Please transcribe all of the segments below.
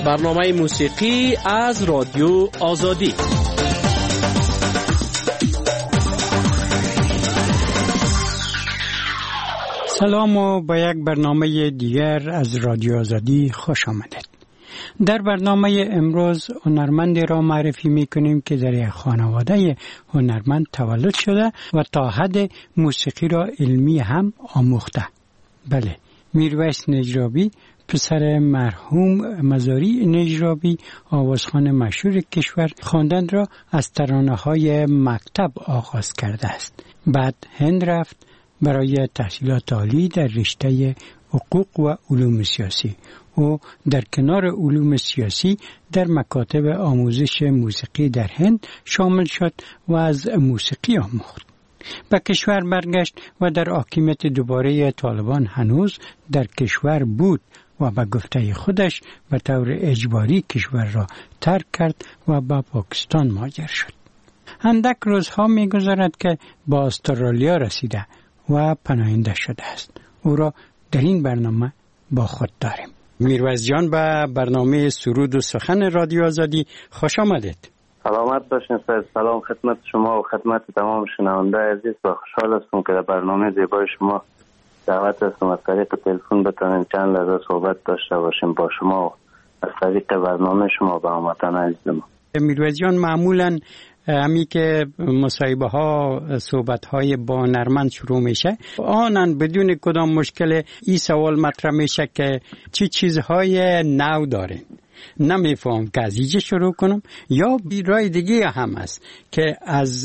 برنامه موسیقی از رادیو آزادی. سلام و با یک برنامه دیگر از رادیو آزادی خوش آمدید. در برنامه امروز هنرمندی را معرفی میکنیم که در یک خانواده هنرمند تولد شده و تا حد موسیقی را علمی هم آموخته. بله، میرویس نجرابی، پسر مرحوم مزاری نجرابی، آوازخوان مشهور کشور، خواندن را از ترانه‌های مکتب آغاز کرده است. بعد هند رفت برای تحصیلات عالی در رشته حقوق و علوم سیاسی. او در کنار علوم سیاسی در مکاتب آموزش موسیقی در هند شامل شد و از موسیقی آموخت. به کشور برگشت و در حاکمیت دوباره طالبان هنوز در کشور بود و به گفته خودش به طور اجباری کشور را ترک کرد و به پاکستان مهاجر شد. اندک روزها می‌گذرد که با استرالیا رسیده و پناهنده شده است. او را در این برنامه با خود داریم. میرویس جان، به برنامه سرود و سخن رادیو آزادی خوش آمدید. سلامت باشین. سلام خدمت شما و خدمت تمام شنونده عزیز و خوشحال هستم که در برنامه زیبای شما دعوت هستم از طریق تلفن بتونیم چند لحظه صحبت داشته باشیم با شما و از طریق برنامه شما با هموطن عزیزم. میرویس جان، معمولاً همی که مصاحبه ها صحبت های با هنرمند شروع میشه، آنن بدون کدام مشکل این سوال مطرح میشه که چی چیزهای نو دارین. نمیفهم که از اینجا شروع کنم یا رای دیگه هم است که از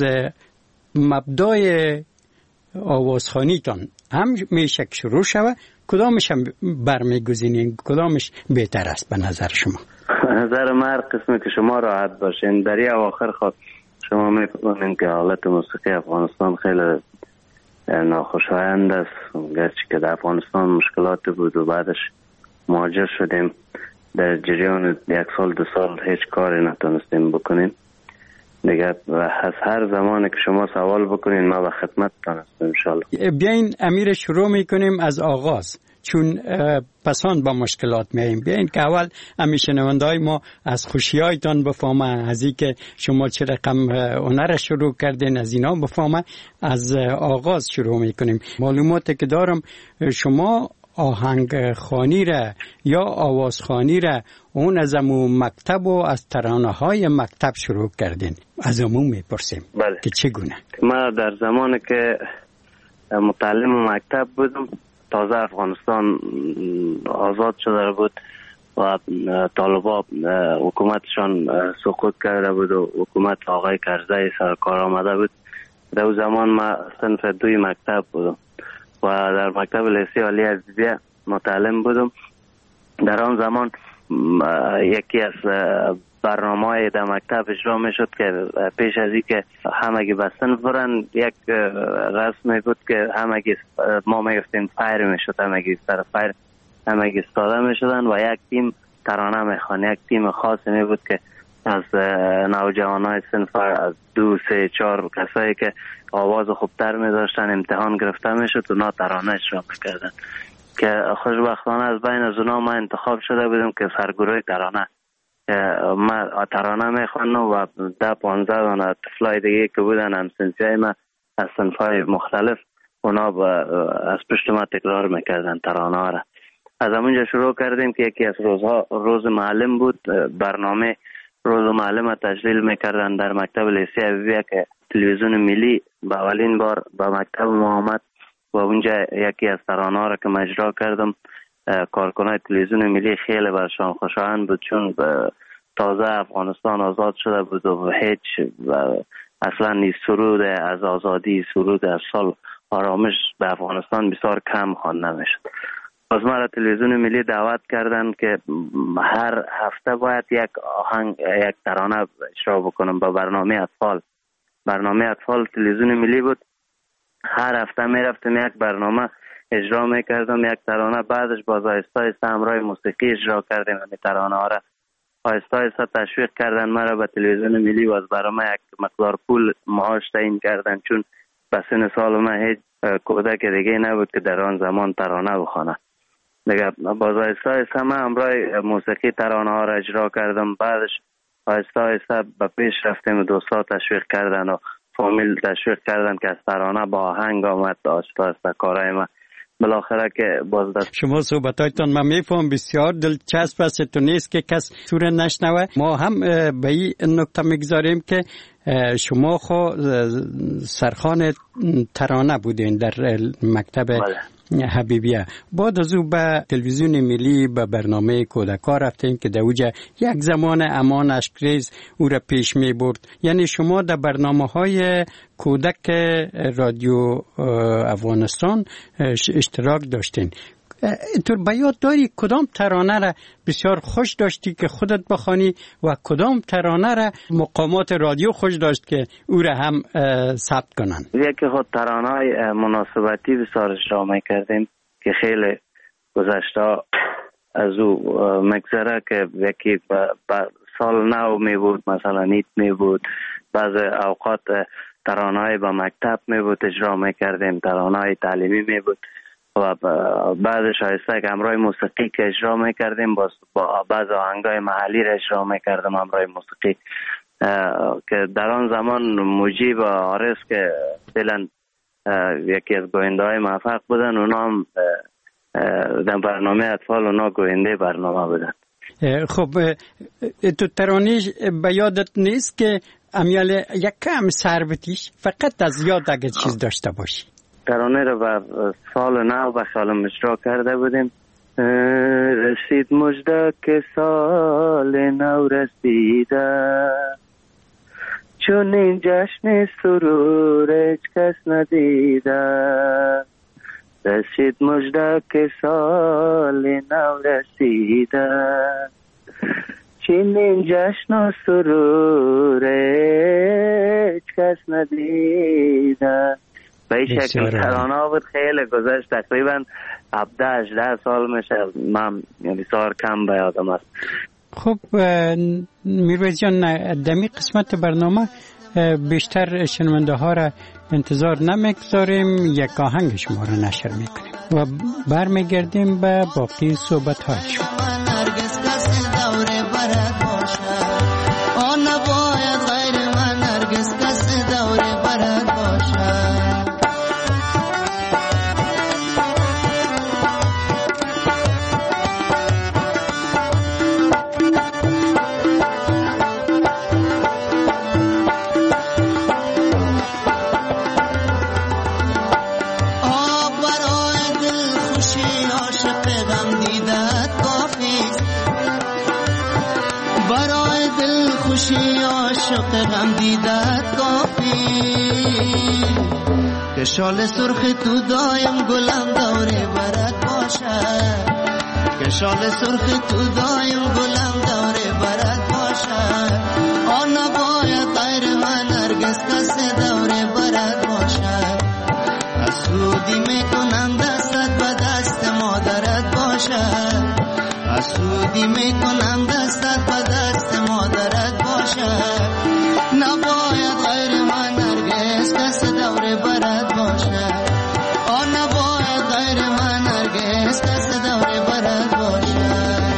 مبدای آوازخوانیتان هم میشه که شروع شود. کدامش هم برمیگزینین؟ کدامش بهتر است به نظر شما؟ نظر من قسمی که شما راحت باشین. در این اواخر خود شما می‌فهمین که حالت موسیقی افغانستان خیلی ناخوشایند است، گرچه که در افغانستان مشکلات بود و بعدش مهاجر شدیم. در جریان 1 سال 2 سال هیچ کاری نتونستیم بکنیم دیگه. از هر زمانی که شما سوال بکنین ما به خدمتتان هستم انشالله. بیاین امیر شروع میکنیم از آغاز، چون پسان با مشکلات میاییم. بیاین که اول همیشه شنونده‌های ما از خوشی‌هایتان بفهمن، از اینکه شما چه رقم هنر شروع کردین از اینا بفهمن. از آغاز شروع میکنیم. معلوماتی که دارم شما آهنگ خوانی را یا آواز خوانی را اون از امون مکتب و از ترانه های مکتب شروع کردین. از امون میپرسیم بله. که چگونه؟ ما در زمانی که متعلم مکتب بودم، تازه افغانستان آزاد شده بود و طالبا حکومتشان سقوط کرده بود و حکومت آقای کرزی سرکار آمده بود. در اون زمان ما صنف 2 مکتب بودم و در مکتب لیسه عالی عزیزیه متعلم بودم. در آن زمان یکی از برنامه‌های در مکتب اجرا میشد که پیش از اینکه همگی به صنف برن یک رسمی بود که همگی ما میگفتیم فایر میشد، همگی سر فایر همگی استاده میشدن و یک تیم ترانه میخوان. یک تیم خاصی می بود که از نوجوانای صنف از 2 3 4 کسایی که آواز خوبتر می داشتن امتحان گرفته میشد و نا ترانه اجرا میکردن که خوشبختانه از بین از اونا ما انتخاب شده بودم که سرگروه ترانه ما ترانه میخوانم و 10-15 دانه طفلای دیگه که بودن همسنفیای ما از صنفای مختلف اونا از پشت ما تکرار میکردن ترانه ها را. از همونجا شروع کردیم که یکی از روزها روز معلم بود. برنامه روز معلم تشکیل میکردن در مکتب لیسه عزیزیه که تلویزیون ملی به اولین بار به مکتب ما آمد و اونجا یکی از ترانه ها را که اجرا کردم کارکنای تلویزیون ملی خیلی برشان خوشایند بود، چون تازه افغانستان آزاد شده بود و هیچ اصلا سرود از آزادی، سرود از سال آرامش به افغانستان بسیار کم خوانده میشد. از ما را تلویزیون ملی دعوت کردن که هر هفته باید یک آهنگ یک ترانه اجرا بکنم با برنامه اطفال. برنامه اطفال تلویزیون ملی بود. هر هفته میرفتم یک برنامه اجرا میکردم، یک ترانه. بعدش باز آهسته همراه موسیقی اجرا کردیم این ترانه ها را. آهسته تشویق کردن مرا به تلویزیون ملی و از برام یک مقدار پول معاش تعیین کردن، چون به سن سال من هیچ کودک دیگه نبود که در آن زمان ترانه بخوانه. دیگه باز آهسته آهسته من همراه موسیقی ترانه ها را اجرا کردم. بعدش آهسته آهسته به پیش رفتیم و دوستا تشویق کردن و فامیل تشویق کردن که از ترانه با آهنگ آمد. آهسته آهسته کارهای من بالاخره که باز دست شما صحبتایتان من میفهم بسیار دلچسب است، تو نیست که کس سور نشنوه. ما هم به این نکته میگذاریم که شما خو سرخوان ترانه بودین در مکتب حبیبیه. بعد از او به تلویزیون ملی به برنامه کودکا رفتیم که در اوجه یک زمان امان اشکریز او را پیش می برد. یعنی شما در برنامه های کودک رادیو افغانستان اشتراک داشتین. تو به یاد داری کدام ترانه را بسیار خوش داشتی که خودت بخوانی و کدام ترانه را مقامات رادیو خوش داشت که او را هم ثبت کنن؟ یکی خود ترانه مناسبتی بسیار اجرا میکردیم که خیلی گذشته از او مگذره که یکی سال نو می بود، مثلا عید می بود، بعض اوقات ترانه با مکتب می بود اجرا میکردیم، ترانه تعلیمی می بود و بعدش آهسته که همراه موسیقی که اجرا میکردیم با بعض آهنگای محلی را اجرا میکردم همراه موسیقی که در آن زمان مجیب و عارض که فعلا یکی از گوینده های موفق بودن، اونا هم در برنامه اطفال اونا گوینده برنامه بودن. خب تو ترانه به یادت نیست که امیال یک کم سر بتیش فقط از یاد اگه چیز داشته باشی؟ ترانه رو بر سال نو به سالم اجرا کرده بودیم. رسید مژده که سال نو رسیده، چون این جشن سرور هیچ کس ندیده. رسید مژده که سال نو رسیده، چون این جشن و سرور هیچ کس ندیده. به این شکل ترانه بود. خیلی گذشت، تقریبا 17-18 سال میشه، من بسیار کم به یادم است. خب میرویز جان، دمی قسمت برنامه بیشتر شنونده ها را انتظار نمیگذاریم، یک آهنگ شما را نشر میکنیم و برمیگردیم به باقی صحبت های شما. که شال سرخ تو دایم گلم دوره برات باشه، که شال سرخ تو دایم گلم دوره برات باشه. آن نباید غیر من هرگز کس دوره برات باشه. حسودی میکنم دستت به دست مادرت باشه، حسودی میکنم دستت به دست مادرت باشه. نباید غیر من هرگز کس دوره برات باشه. آن نباید غیر من هرگز کس دوره برات باشه.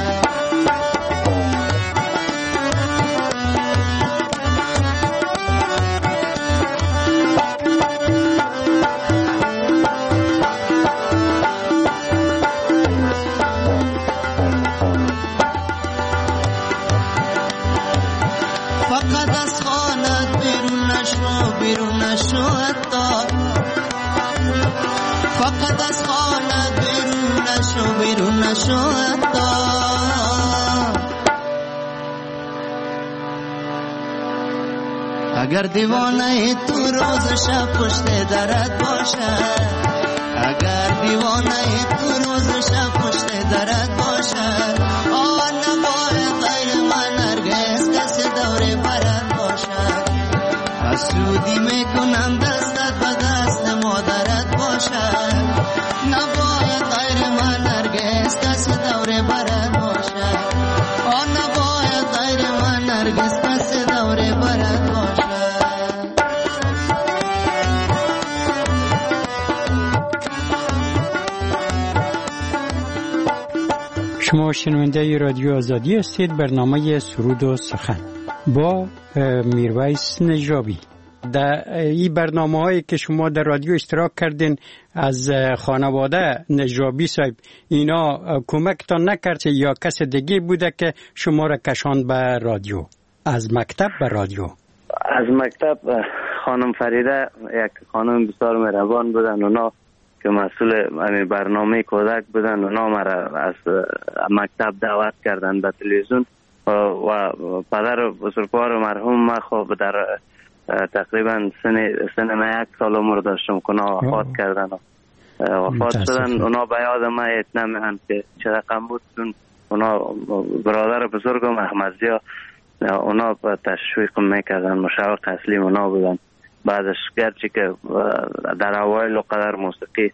فقط از خانت بیرون نشو، بیرون نشو حتی. فقط از خانت بیرون نشو، بیرون نشو حتی. اگر دیوانه تو روز شب پشت درت باشه، اگر دیوانه تو روز شب پشت درت باشه. آن نباید غیر من هرگز کس دوره برات باشه. حسودی میکنم دستت به دست مادرت باشه. نباید غیر من هرگز کس دوره برات باشه. آن نباید غیر من هرگز کس دوره برات باشه. شما شنونده رادیو آزادی هستید. برنامه سرود و سخن با میرویس نجابی. در این برنامه هایی که شما در رادیو اشتراک کردین از خانواده نجابی صاحب، اینا کمکتان نکرد یا کس دیگه بوده که شما را کشاند به رادیو؟ از مکتب به رادیو؟ از مکتب خانم فریده، یک خانم بسیار مهربان بودن، اونا که مسئول برنامه کودک بودن، اونا مرا از مکتب دعوت کردن به تلویزیون و پدر بزرگوار مرحوم ما خب در تقریبا سن 1 سال عمر داشتم که اونا وفات کردن وفات شدن. اونا به یاد ما اتنا میهن که چه رقم بود، چون اونا برادر بزرگم احمدزیا اونا تشویق میکردن، مشوق اصلی اونا بودن. بعدش گرچه که در اوایل قدر موسیقی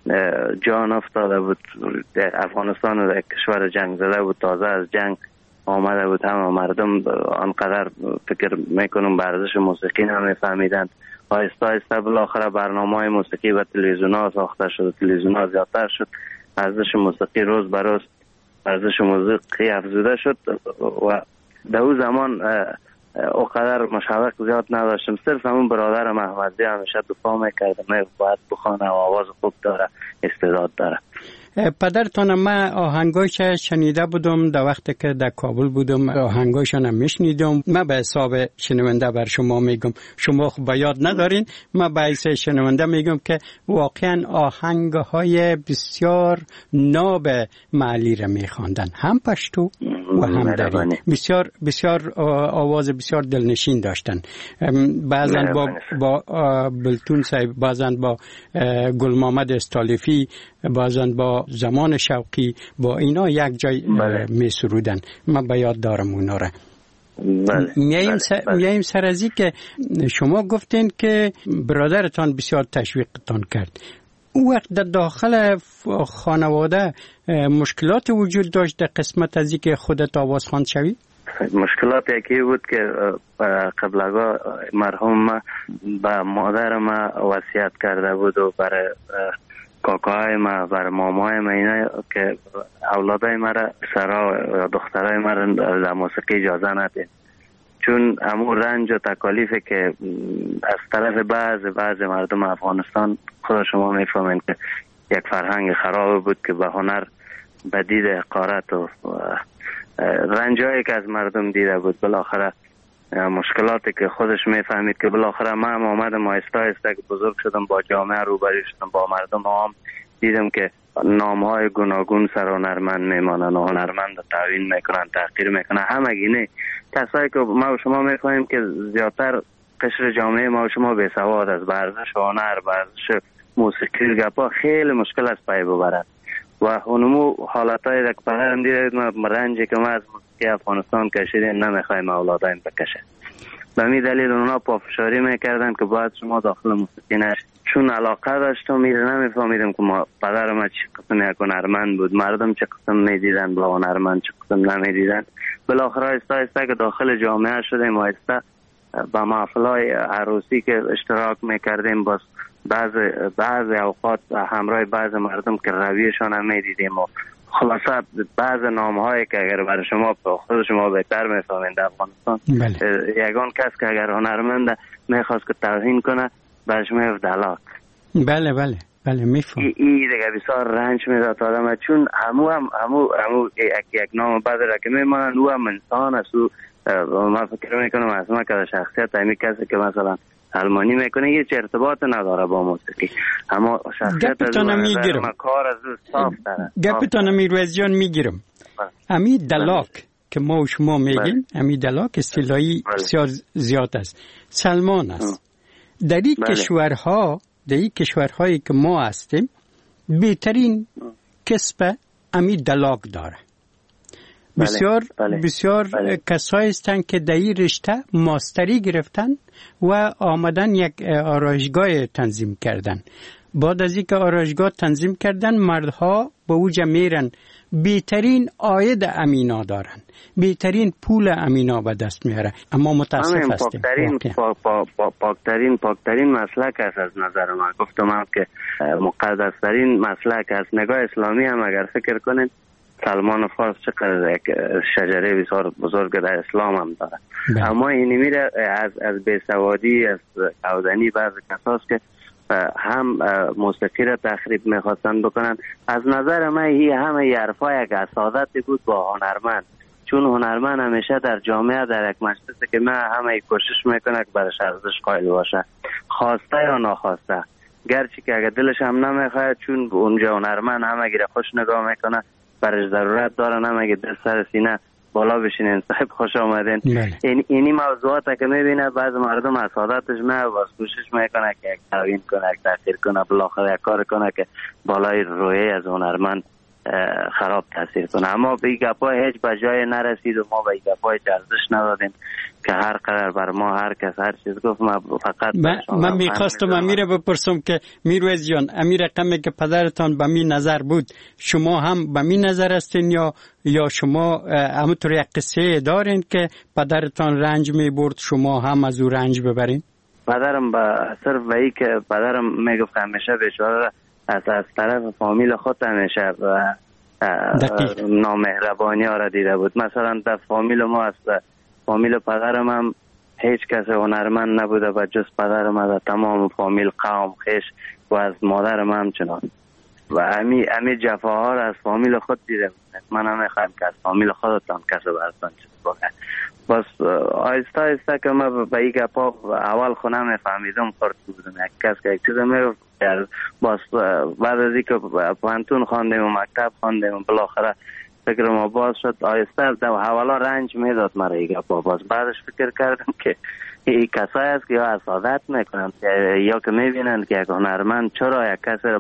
جان افتاده بود، افغانستان در کشور جنگ زده بود، تازه از جنگ آمده بود، همه مردم آنقدر فکر میکنم به ارزش موسیقی نمیفهمیدند. آهسته آهسته بالاخره برنامه‌های موسیقی و تلویزیون‌ها ساخته شد، تلویزیون‌ها زیادتر شد، ارزش موسیقی روز به روز ارزش موسیقی افزوده شد و در اون زمان اوقدر مشوق زیاد نداشتم. صرف همون برادرم احمدی همیشه دفاع میکرد، باید بخونه و آواز خوب داره، استعداد داره. پدرتان ما آهنگایش شنیده بودم در وقتی که در کابل بودم، آهنگایشان هم میشنیدم. من به حساب شنونده بر شما میگم، شما خب به یاد ندارین، من به حساب شنونده میگم که واقعا آهنگهای بسیار ناب معلی را میخواندن، هم پشتو و هم دری، بسیار بسیار آواز بسیار دلنشین داشتن. بعضن با بلتون صاحب، بعضن با گل محمد استالفی، بعضن با زمان شوقی، با اینا یک جای می سرودن. من به یاد دارم اونا را. میاییم سر از این که شما گفتین که برادرتان بسیار تشویقتان کرد. او وقت در داخل خانواده مشکلات وجود داشت در قسمت از این که خودت آواز خواند شوی؟ مشکلات یکی بود که قبلگاه مرحوم به مادر ما وصیت کرده بود و برای کاکاهای ما، برای مامای ما، اینا که اولادای ما را، سرا یا دخترای ما را در موسیقی اجازه ندید، چون همون رنج و تکالیفی که از طرف بعض مردم افغانستان، خود شما میفهمین که یک فرهنگ خراب بود که به هنر به دید حقارت و رنجایی که از مردم دیده بود، بالاخره مشکلاتی که خودش میفهمید که بالاخره من آمدم آهسته آهسته که بزرگ شدم، با جامعه روبرو شدم، با مردم عام دیدم که نامهای گوناگون سر هنرمند میمانن و هنرمند تعیین میکنن، تحقیر میکنن. همگینه کسایی که ما و شما میفهمیم که زیادتر قشر جامعه ما و شما بی‌سواد از ورزش هنر، ورزش موسیقی گپا خیلی مشکل است پای ببرد و اونمو حالتای که پدرم دیده ما رنجی که ما از موسیقی افغانستان کشیدیم نمیخوایم اولادایم بکشه. به همین دلیل اونا پافشاری میکردن که باید شما داخل موسیقی نشید. چون علاقه داشتم نمیفهمیدم که ما پدر ما چه قسم یک هنرمند بود، مردم چه قسم میدیدن با هنرمند، چه قسم نمیدیدن. بالاخره آهسته آهسته که داخل جامعه شدیم، آهسته با محفل‌های عروسی که اشتراک میکردیم، باز بعض اوقات همراه بعض مردم که رویشان هم میدیدیم و خلاصه بعض نامهایی که اگر برای شما خود شما بهتر میفهمین در افغانستان، یگان کس که اگر هنرمند میخواست که توهین کنه برش میفت دلاک. بله میفهم. این دیگه بسیار رنج میداد آدم، چون همو یک نام بعد را که میمانن او هم انسان است. ما فکر میکنم از ما که شخصیت همی کسی که مثلا المانی میکنه هیچ ارتباط نداره با موسیقی، اما شخصیت از ما کار از صاف داره. گپتان میروزیان میگیرم. امی دلاک که ما و شما میگیم، امی دلاک اصطلاحی بسیار زیاد است. سلمان است. در این کشورهایی که ما هستیم بهترین کسب امی دلاک داره. بسیار کسایی هستند که در این رشته ماستری گرفتن و آمدن یک آرایشگاه تنظیم کردن. بعد از اینکه آرایشگاه تنظیم کردن، مردها به اوجا میرن، بهترین عاید امینا دارن، بهترین پول امینا به دست میاره. اما متاسف هستیم پاکترین مسلک است از نظر من. گفتم هم که مقدسترین مسلک است. نگاه اسلامی هم اگر فکر کنید سلمان فارس چقدر یک شجره بسیار بزرگ در اسلام هم داره. اما این میره از بیسوادی، از کودنی بعض کساست که هم موسیقی را تخریب میخواستن بکنن. از نظر من همه حرفا یک اسادت بود با هنرمند، چون هنرمند همیشه در جامعه در یک مجلسی که من همه کوشش میکنه که برش ارزش قائل باشه، خواسته یا ناخواسته، گرچه که اگر دلش هم نمیخواد، چون اونجا هنرمند همه گیره خوش نگاه میکنه، برش ضرورت داره نمیگه دل سر سینه بالا بشینین صاحب خوش آمدین. اینی موضوعات که میبینه بعض مردم از عادتش باز کوشش میکنه که یک تعوین کنه، یک تاثیر کنه، بالاخره یک کار کنه که بالای رویه از هنرمند خراب تاثیر کنه. اما به این گپای هیچ به جای نرسید و ما به این گپای ارزش ندادیم که هر قدر بر ما هر کس هر چیز گفت. ما فقط من میخواستم امیره بپرسم که میرویز جان، امیر رقمی که پدرتان به می نظر بود شما هم به می نظر هستین یا شما همونطور یک قصه دارین که پدرتان رنج میبرد شما هم از او رنج ببرین؟ پدرم صرف به ای که پدرم میگفت همیشه بیچاره از طرف فامیل خود همیشه نامهربانی ها را دیده بود. مثلا در فامیل ما از فامیل پدرم هم هیچ کس هنرمند نبوده و جز پدرم از تمام فامیل قوم خیش و از مادرم همچنان و امی جفاها را از فامیل خود دیده بود. من نمیخوایم که از فامیل خودتان کسی برستان چیز بکنه. بس آیسته آیسته که ما به این گپا اول خونه میفهمیدم خورد بودم یک کس که یک چیز میگفت، بس بعد از اینکه پانتون خواندیم و مکتب خواندیم و بالاخره فکر ما باز شد، آیسته در حوالا رنج میداد مرا این گپا. باز بعدش فکر کردم که این کسایی است که یا اسادت میکنن یا که میبینن که یک هنرمند چرا یک کس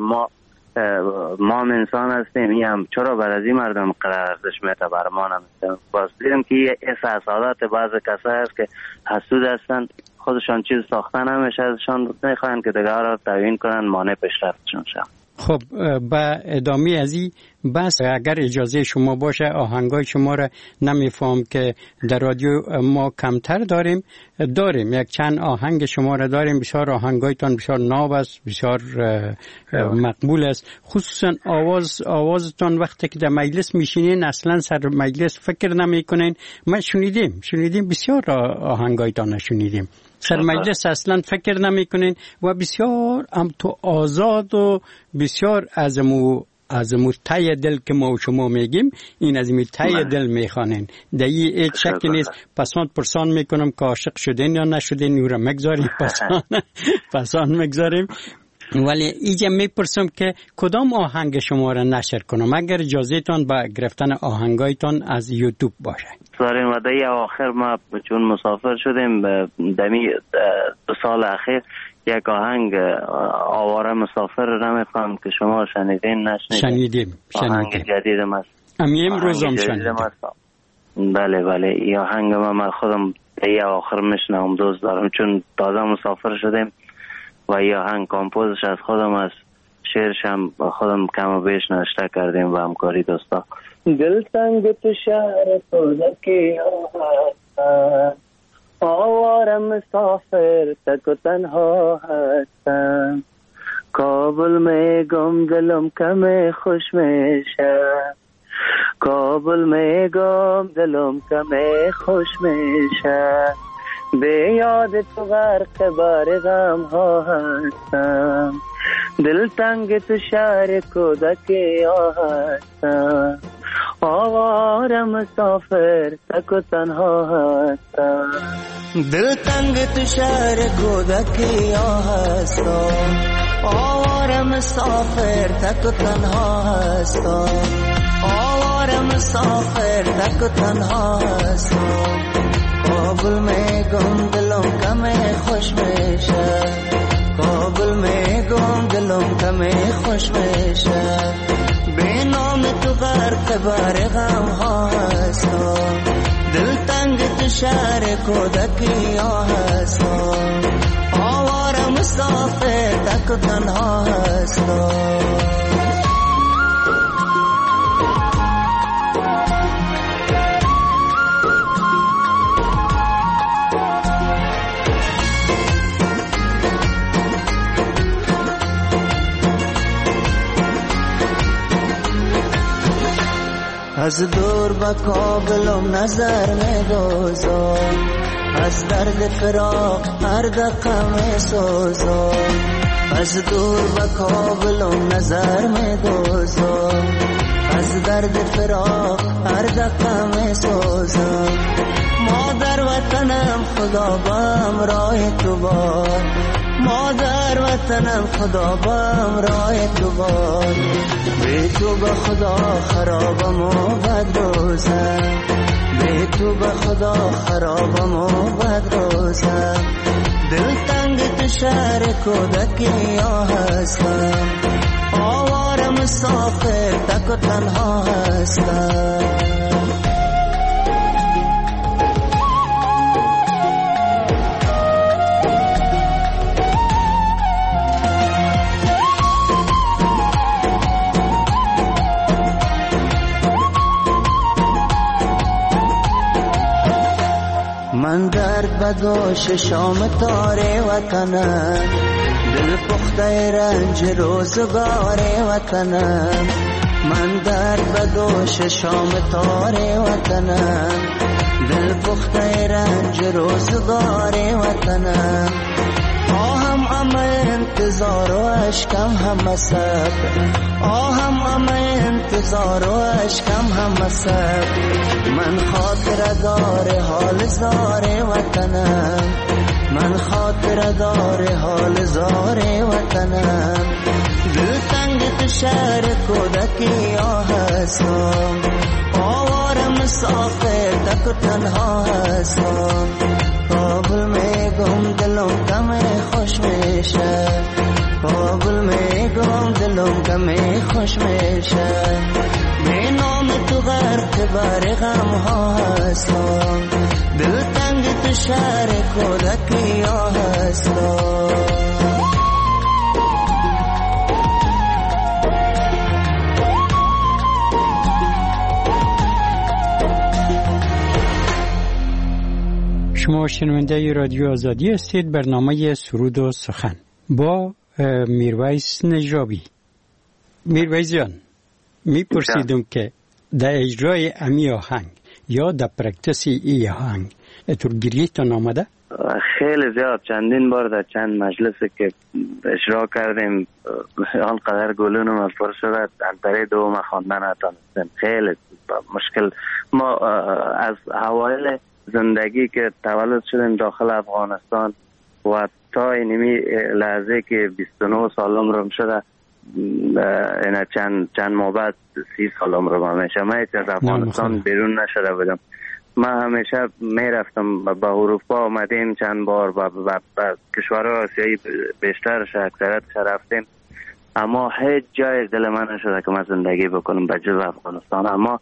ما انسان هستیم این هم چرا بر از این مردم قرار ارزش میده بر ما نمیده. باز دیدم که این اسادت بعض کسایی است که حسود هستن، خودشان چیز ساختن همیشه ازشان میخواین که دیگر را توهین کنن، مانع پیشرفتشون شد. خب با ادامه از این بس اگر اجازه شما باشه آهنگای شما را نمیفهم که در رادیو ما کمتر داریم یک چند آهنگ شما را داریم. بسیار آهنگایتان بسیار ناب است، بسیار مقبول است، خصوصا آوازتان وقتی که در مجلس میشینین اصلا سر مجلس فکر نمی کنین. ما شنیدیم بسیار آهنگایتان شنیدیم سر مجلس اصلا فکر نمی کنین و بسیار هم تو آزاد و بسیار از مو تای دل که ما و شما میگیم این از مو تای دل میخوانین. در این هیچ شکی نیست. پرسان میکنم که عاشق شدین یا نشدین او را مگذاریم پسان مگذاریم. ولی اینجا میپرسم که کدام آهنگ شما را نشر کنم اگر اجازه تان با گرفتن آهنگایتان از یوتیوب باشه. داریم و در آخر ما چون مسافر شدیم دمی 2 سال اخیر یک آهنگ آواره مسافر رو نمیخوام که شما شنیدین شنیدیم. آهنگ جدیدم است. امروز هم شنیدیم. بله این آهنگ من خودم در آخر میشنم دوست دارم چون تازه مسافر شدیم و این آهنگ کامپوزش از خودم است، شعرش هم خودم کم و بیش نوشته کردیم و همکاری دوستا. دل تنگ تو شهر سودکی آواره مسافر تک و تنها هستم، کابل میں گم دلم کم خوش میشه، کابل میں گم دلم کم خوش میشه، به یاد تو غرق بار غم ها هستم، دل تنگ تو شهر کودکی هستم، آواره مسافر تک و تنها هستم، دل تنگ تو شهر کودکی هستم، آواره مسافر تک و تنها هستم، آواره مسافر تک و تنها هستم، کابل میں گم دلم کم خوش میشه، کابل میں گم دلم کم خوش میشه، به نام تو غرق بار غم ها هستم، دل تنگ تو شهر کودکی هستم، آواره مسافر تک و تنها هستم. از دور به کابلم نظر می‌دوزم، از درد فراق هر دقم می‌سوزم. از دور به کابلم نظر می‌دوزم، از درد فراق هر دقم می‌سوزم. مادر وطنم خدا با امرای تو باد، مادر وطنم خدا با امرای تو باد. بی تو به خدا خرابم و بد روزم، بی تو به خدا خرابم و بد روزم. دل تنگ تو شهر کودکی ها هستم، آواره مسافر تک و تنها هستم. من درد بدوش شام تاره وطنم، دل پخته رنج روزگار وطنم. من درد بدوش شام تاره وطنم، دل پخته رنج روزگار وطنم. آهم انتظار و اشکم هم صبر، آهم انتظار و اشکم هم صبر. من خاطر دار حال زار وطنم، من خاطر دار حال زار وطنم. دل تنگ تو شهر کودکی ها هستم، آواره مسافر تک و تنها هستم. کابل میگم دلم کم خوش میشه، کابل میگم دلم کم خوش میشه. به نام تو غرق بر غم ها هستم، دل تنگ تو شهر کودکی ها هستم. شما شنونده رادیو آزادی هستید. برنامه سرود و سخن با میرویس نجابی. میرویس جان، میپرسیدم که در اجرای امی آهنگ یا در پرکتسی ای آهنگ اتور گریتان آمده؟ خیلی زیاد، چندین بار در چند مجلسی که اجرا کردیم آنقدر گلونم از پر شده انتره دوم خواندن نتانستیم. خیلی مشکل. ما از اوایل زندگی که تولد شدیم داخل افغانستان و تا اینمی لحظه که 29 سالم رو شده، اینا چند ماه بعد 30 سالم رو همیشه من از افغانستان بیرون نشده بودم. من همیشه میرفتم به اروپا، آمدیم چند بار و کشورهای آسیایی بیشترش اکثریت رفتیم، اما هیچ جای دل من نشده که من زندگی بکنم به جز افغانستان. اما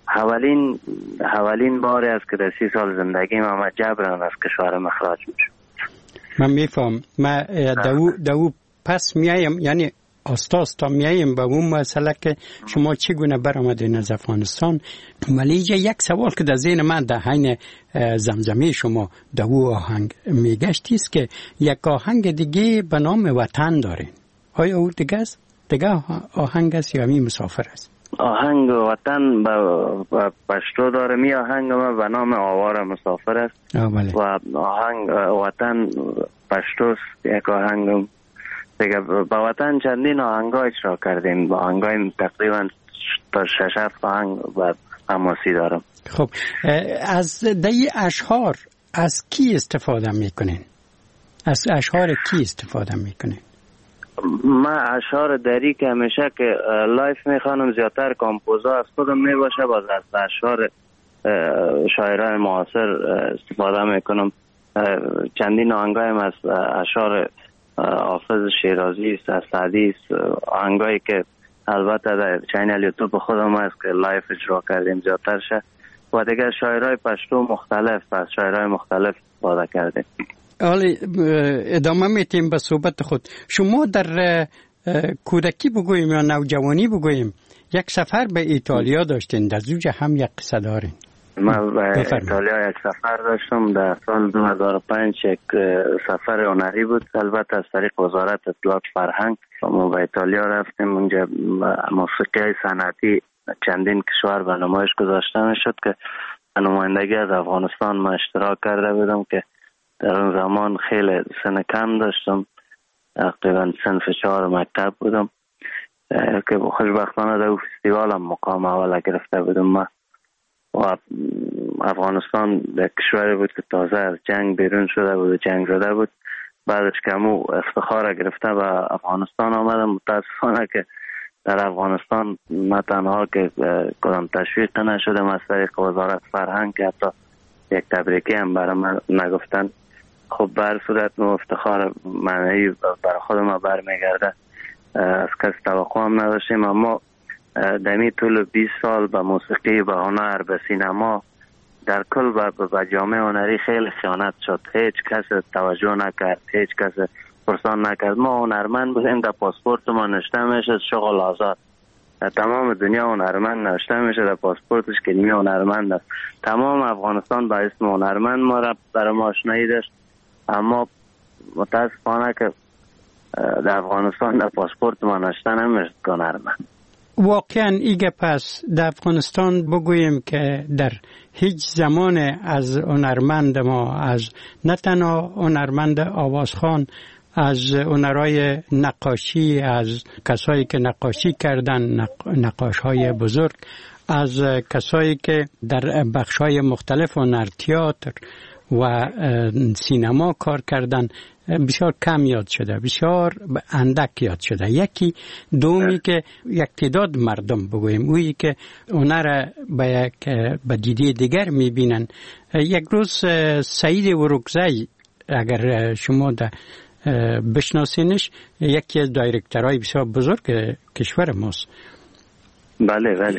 اولین باری است که در 30 سال زندگی من جبران از کشور مخراج میشم. من میفهم. من دو پس میایم، یعنی آستا میایم به اون مسئله که شما چگونه برآمدین از افغانستان. ولی یک سوال که در ذهن من در حین زمزمه شما دو آهنگ میگشت است که یک آهنگ دیگه به نام وطن دارین. آیا او دیگه آهنگ است یا می مسافر است؟ آهنگ وطن با پشتو داره. می آهنگ ما به نام آواره مسافر است. بله. و آهنگ وطن پشتوست. یک آهنگ دیگه با وطن چندین آهنگا اجرا کردیم، با آهنگای تقریبا تا 6-7 آهنگ و حماسی دارم. خب از دی اشعار از کی استفاده میکنین؟ از اشعار کی استفاده میکنین؟ من اشعار دری که همیشه که لایف میخوانم زیادتر کامپوزا از خودم میباشه، باز از اشعار شاعران معاصر استفاده میکنم. چندین آهنگایم از اشعار حافظ شیرازی است، از سعدی است، آهنگایی که البته در چینل یوتیوب خودم هست که لایف اجرا کردیم زیادتر شه، و دیگه شاعرای پشتو مختلف از شاعرای مختلف استفاده کردیم. حالا ادامه میتیم به صحبت خود. شما در کودکی بگوییم یا نوجوانی بگوییم یک سفر به ایتالیا داشتین، در زوج هم یک قصه دارین. من به ایتالیا یک سفر داشتم در سال 2005. یک سفر هنری بود، البته از طریق وزارت اطلاعات فرهنگ. ما به ایتالیا رفتیم، اونجا موسیقی صنعتی چندین کشور به نمایش گذاشته میشد که نمایندگی از افغانستان ما اشتراک کرده بودم که در اون زمان خیلی سن کم داشتم، تقریبا صنف 4 مکتب بودم که خوشبختانه در فستیوال هم مقام اول گرفته بودم ما. و افغانستان در کشوری بود که تازه از جنگ بیرون شده بود و جنگ زده بود. بعدش که مو افتخار گرفته به افغانستان آمدم. متاسفانه که در افغانستان نه تنها که کدام تشویق نشدم از طریق وزارت فرهنگ که حتی یک تبریکی هم برام نگفتن. خب بر صورت مو افتخار معنی برای خود ما برمیگرده، از کس توقع هم نداشتیم. اما دمی طول 20 سال به موسیقی، به هنر، به سینما، در کل به جامعه هنری خیلی خیانت شد. هیچ کس توجه نکرد، هیچ کس پرسان نکرد. ما هنرمند بودیم، در پاسپورت ما نوشته میشد شغل آزاد. در تمام دنیا هنرمند نوشته میشه در پاسپورتش که نیمه هنرمند است. تمام افغانستان با اسم هنرمند ما را برای ما آشنایی داشت، اما متاسفانه که در افغانستان در پاسپورت ما نوشته نمیشد که هنرمند. واقعا ایگه پس در افغانستان بگوییم که در هیچ زمان از هنرمند ما، از نه تنها هنرمند آوازخوان، از هنرهای نقاشی، از کسایی که نقاشی کردن، نقاشهای بزرگ، از کسایی که در بخشهای مختلف هنر، تئاتر و سینما کار کردن، بسیار کم یاد شده، بسیار اندک یاد شده. یکی دومی که یک تعداد مردم بگویم اویی که هنر به دیده دیگر میبینن. یک روز سعید ورکزی، اگر شما بشناسینش، یکی از دایرکترهای بسیار بزرگ کشور ماست. بله.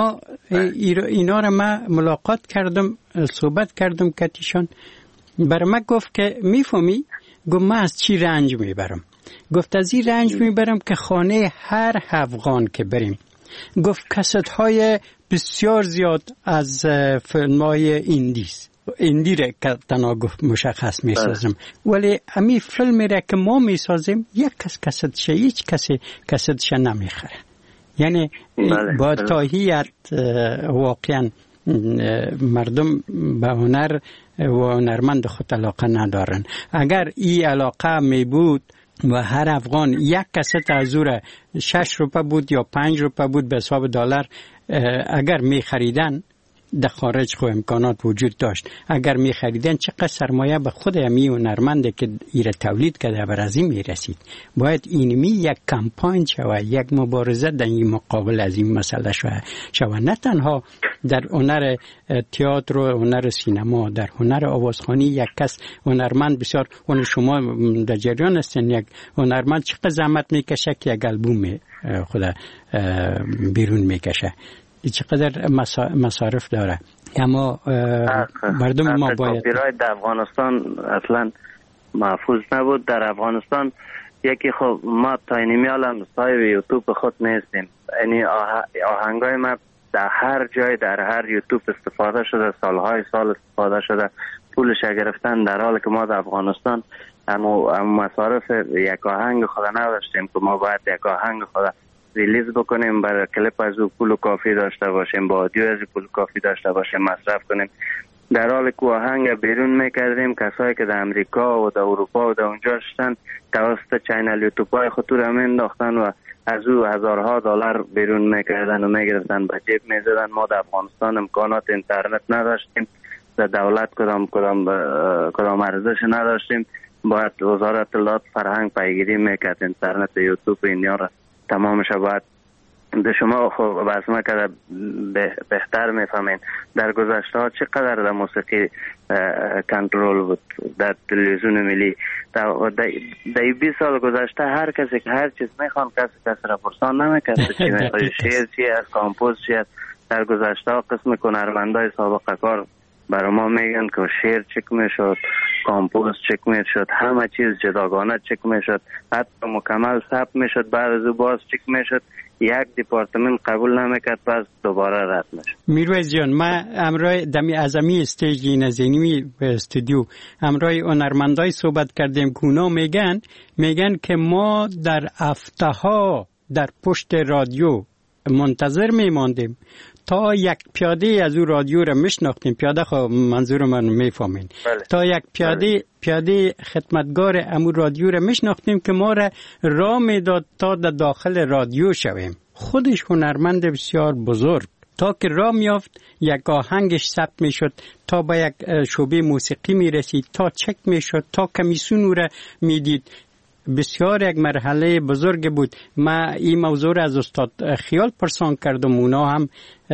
اینا را من ملاقات کردم، صحبت کردم کتیشان. برای من گفت که میفهمی؟ گفت من از چی رنج میبرم؟ گفت از این رنج میبرم که خانه هر افغان که بریم، گفت کست های بسیار زیاد از فیلم های ایندی را که تنها گفت مشخص میسازم، ولی امی فیلمی را که ما میسازیم یک کستشه، هیچ کسی کستشه نمیخره. یعنی با تاهیت واقعا مردم به هنر و هنرمند خود علاقه ندارن. اگر این علاقه می بود و هر افغان یک کست از او 6 روپه بود یا 5 روپه بود به حساب دلار اگر می خریدن، در خارج خو امکانات وجود داشت، اگر می خریدن چقدر سرمایه به خود امی هنرمنده که ایره تولید کرده بر از این می رسید. باید اینمی یک کمپاین شود، یک مبارزه در این مقابل از این مسئله شود. نه تنها در هنر تئاتر و هنر سینما، در هنر آوازخوانی یک کس هنرمند بسیار، اون شما در جریان هستین، یک هنرمند چقدر زحمت میکشه که یک البوم خود بیرون میکشه، چقدر مصارف داره. اما مردم ما باید کپی رایت در افغانستان اصلا محفوظ نبود. در افغانستان یکی خب ما تا اینمیال هم صاحب یوتیوب خود نیستیم، یعنی آهنگای ما در هر جای در هر یوتیوب استفاده شده، سالهای سال استفاده شده، پولش گرفتن، در حالی که ما در افغانستان اما مصارف یک آهنگ خود نداشتیم که ما باید یک آهنگ خود ریلیز بکنیم، برای کلیپ از او پول کافی داشته باشیم، با آدیو از پول کافی داشته باشیم، مصرف کنیم. در حالی که آهنگ بیرون میکردیم، کسایی که در امریکا و در اروپا و در اونجا شدن توسط چینل یوتیوب های خود را مینداختن و از او هزارها دلار بیرون میکردن و میگرفتن به جیب میزدن. ما در افغانستان امکانات اینترنت نداشتیم، در دولت کدام ارزش نداشتیم، باید وزارت اطلاعات فرهنگ پیگیری میکرد اینترنت یوتیوب اینیا را تمامش. باید ده شما خب بسمه که بهتر میفهمین در گذشته ها چقدر در موسیقی کنترل بود در تلویزیون ملی. در 20 سال گذشته هر کسی که هر چیز میخوان کسی را پرسان نمیکرد چی میخواد، شعر چی است، کامپوز چی است. در گذشته ها قسم هنرمندای سابقه کار برای ما میگن که شعر چک میشد، کامپوز چک میشد، همه چیز جداگانه چک میشد، حتی مکمل ثبت میشد، بعد از او باز چک میشد، یک دیپارتمنت قبول نمیکرد، پس دوباره رد میشد. میرویز جان، ما امروز دمی ازمی استیجی نزینی به استودیو امروز هنرمندای صحبت کردیم که اونا میگن که ما در هفته ها در پشت رادیو منتظر میماندیم تا یک پیاده از او رادیو را میشناختیم. پیاده خب منظور من میفهمین. تا یک پیاده خدمتگار امو رادیو را میشناختیم که ما را راه میداد تا در داخل رادیو شویم. خودش هنرمند بسیار بزرگ، تا که راه میافت یک آهنگش ثبت میشد، تا به یک شعبه موسیقی میرسید، تا چک میشد، تا کمیسیون او را میدید. بسیار یک مرحله بزرگ بود. ما این موضوع را از استاد خیال پرسان کردم، اونا هم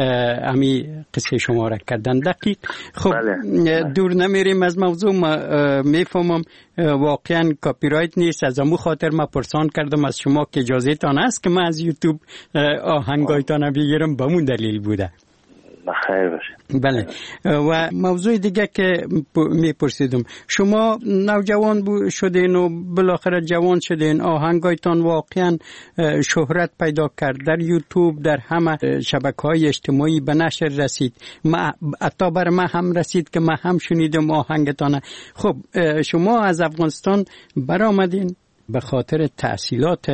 همی قصه شما را کردن دقیق. خب دور نمیریم از موضوع. ما میفهمم واقعا کاپی رایت نیست، از امو خاطر ما پرسان کردم از شما که اجازه تان است که ما از یوتیوب آهنگایتان بگیرم، به مون دلیل بوده. بخیر باشه. بله. و موضوع دیگه که میپرسیدم، شما نوجوان شدین و بالاخره جوان شدین، آهنگایتان واقعا شهرت پیدا کرد در یوتیوب، در همه شبکه‌های اجتماعی به نشر رسید. حتی بر من هم رسید که من هم شنیدم آهنگتان. خب شما از افغانستان برآمدین به خاطر تحصیلات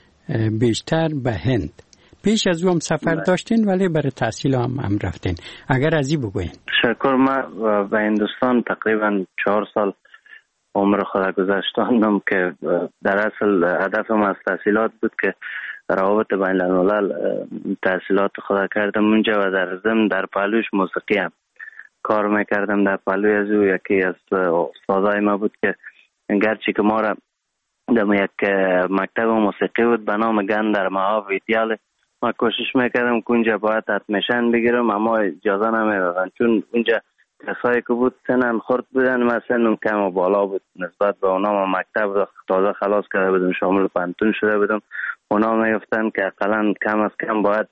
بیشتر به هند. پیش از او هم سفر داشتین ولی برای تحصیل هم رفتین. اگر از این بگوین. تشکر. من به هندوستان تقریبا 4 سال عمر خود گذاشتم که در اصل هدفم از تحصیلات بود که روابط بین الملل تحصیلات خود کردم اونجا و در ضمن در پهلوش موسیقی هم کار میکردم. در پهلوی از او یکی از استادای ما بود که گرچه که ما را در یک مکتب موسیقی بود به نام گندر مهاویدیاله، ما کوشش میکردم که اونجا باید ادمیشن بگیرم اما اجازه نمیدادن، چون اونجا کسایی که بود سنن خورد بودن، من سنم کم و بالا بود نسبت به اونا. ما مکتب تازه خلاص کرده بودم، شامل پانتون شده بودم. اونا میگفتن که اقلا کم از کم باید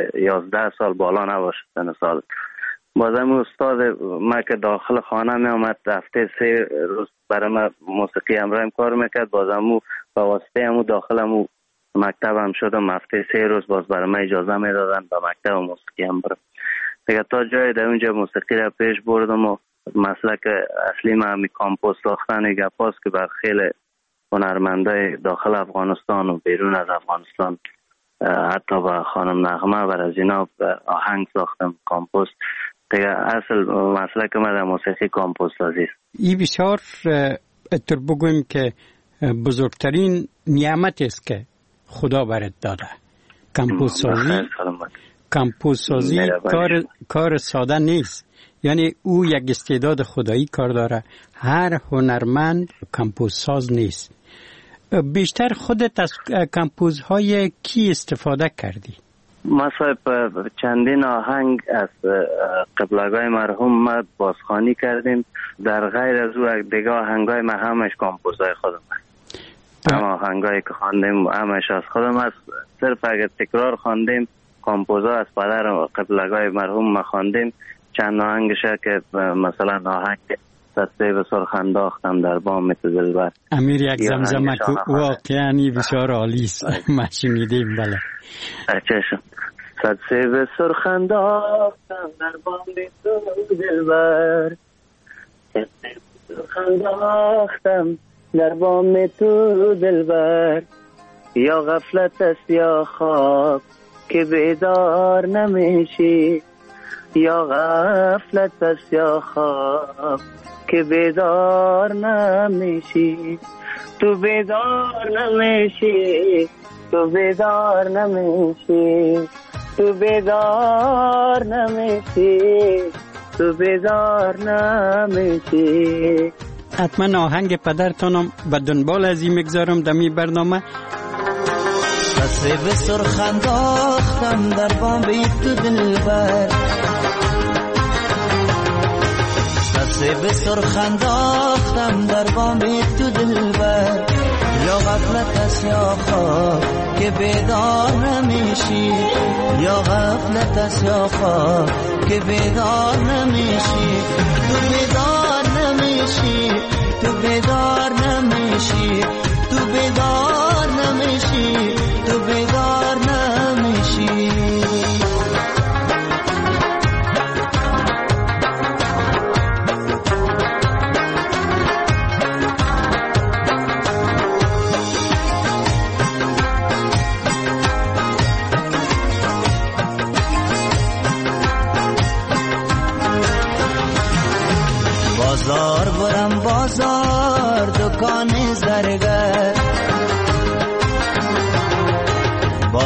11 سال بالا نباشه سن سال. بازم استاد ما که داخل خانه می آمد هفته 3 روز برای ما موسیقی همراهم کار میکرد، بازم با واسطه همو داخل مکتب هم شدم. هفته 3 روز باز برای من اجازه میدادن با مکتب موسیقی هم برم دیگه. تا جای در اونجا موسیقی را پیش بردم و مسلک اصلی من همی کامپوز ساختن گپاست که بر خیلی هنرمندای داخل افغانستان و بیرون از افغانستان، حتی با خانم نغمه بر از اینا آهنگ ساختم کامپوز دیگه. اصل مسلک من در موسیقی کامپوز سازی است. این بسیار اتر بگویم که بزرگترین نعمت است که خدا برات داده. کامپوز سازی کار ساده نیست، یعنی او یک استعداد خدایی کار داره. هر هنرمند کامپوز ساز نیست. بیشتر خودت از کامپوزهای کی استفاده کردی؟ ما صاحب چندین آهنگ از قبلگاه مرحوم ما بازخوانی کردیم. در غیر از او دیگه آهنگای ما همش کامپوزهای خودم هست. هم آهنگایی که خواندیم همش از خودم هست. صرف اگر تکرار خواندیم کامپوزها از پدر قبلگاه مرحوم ما خواندیم. چند آهنگشه که مثلا آهنگ دسته به سرخ انداختم در بام تو دلبر، امیر یک زمزمه واقعا بسیار عالی است. ما شنیدیم. بله چشم. دسته به سرخ انداختم در بام تو دلبر، دسته به سرخ انداختم در بام تو دلبر، یا غفلت است یا خواب که بیدار نمیشی، یا غفلت است یا خواب که بیدار نمیشی، تو بیدار نمیشی، تو بیدار نمیشی، تو بیدار نمیشی، تو بیدار نمیشی. حتما آهنگ پدرتانم به دنبال از این میگذارم دمی برنامه. دسته به سرخ انداختم در بام تو دلبر، دسته به سرخ انداختم در بام تو دلبر، یا غفلت است یا خواب که بیدار نمیشی، یا غفلت است یا خواب که بیدار نمیشی، تو بیدار نمیشی، تو بیدار نمیشی، تو بیدار نمیشی، تو بیدار نمیشی.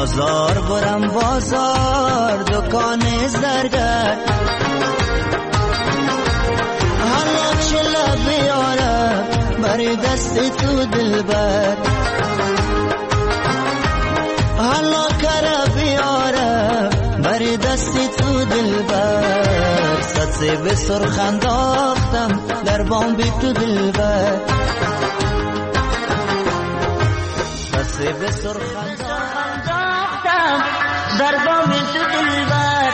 بازار برم بازار دکان زرگر حالا چلا بیارم بر دست تو دلبر حالا کرا بیارم بر دست تو دلبر صد به سرخ انداختم در بام بی تو دلبر صد به سرخ انداختم در بام تو دلبر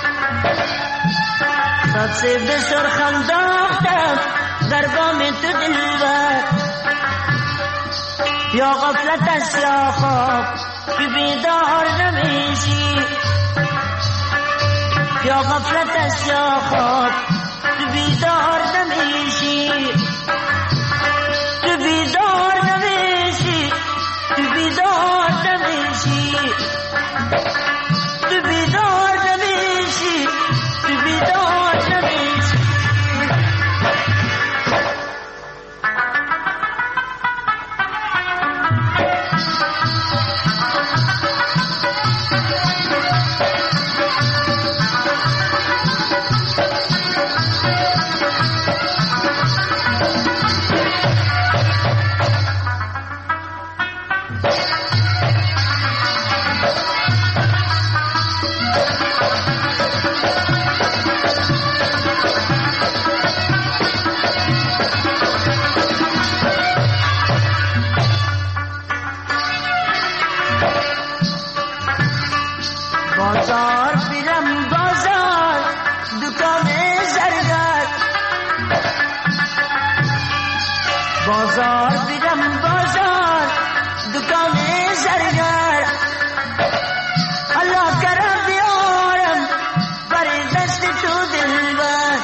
صد به سرخ انداختم در بام تو دلبر یا غفلت است یا خواب که بیدار نمیشی یا غفلت است یا خواب که بیدار نمیشی که بیدار نمیشی که بیدار نمیشی که بیدار نمیشی که بیدار نمیشی بازار بیرم بازار دکان زرگر بازار بیرم بازار دکان زرگر الله کرم بیارم بر دست تو دلبر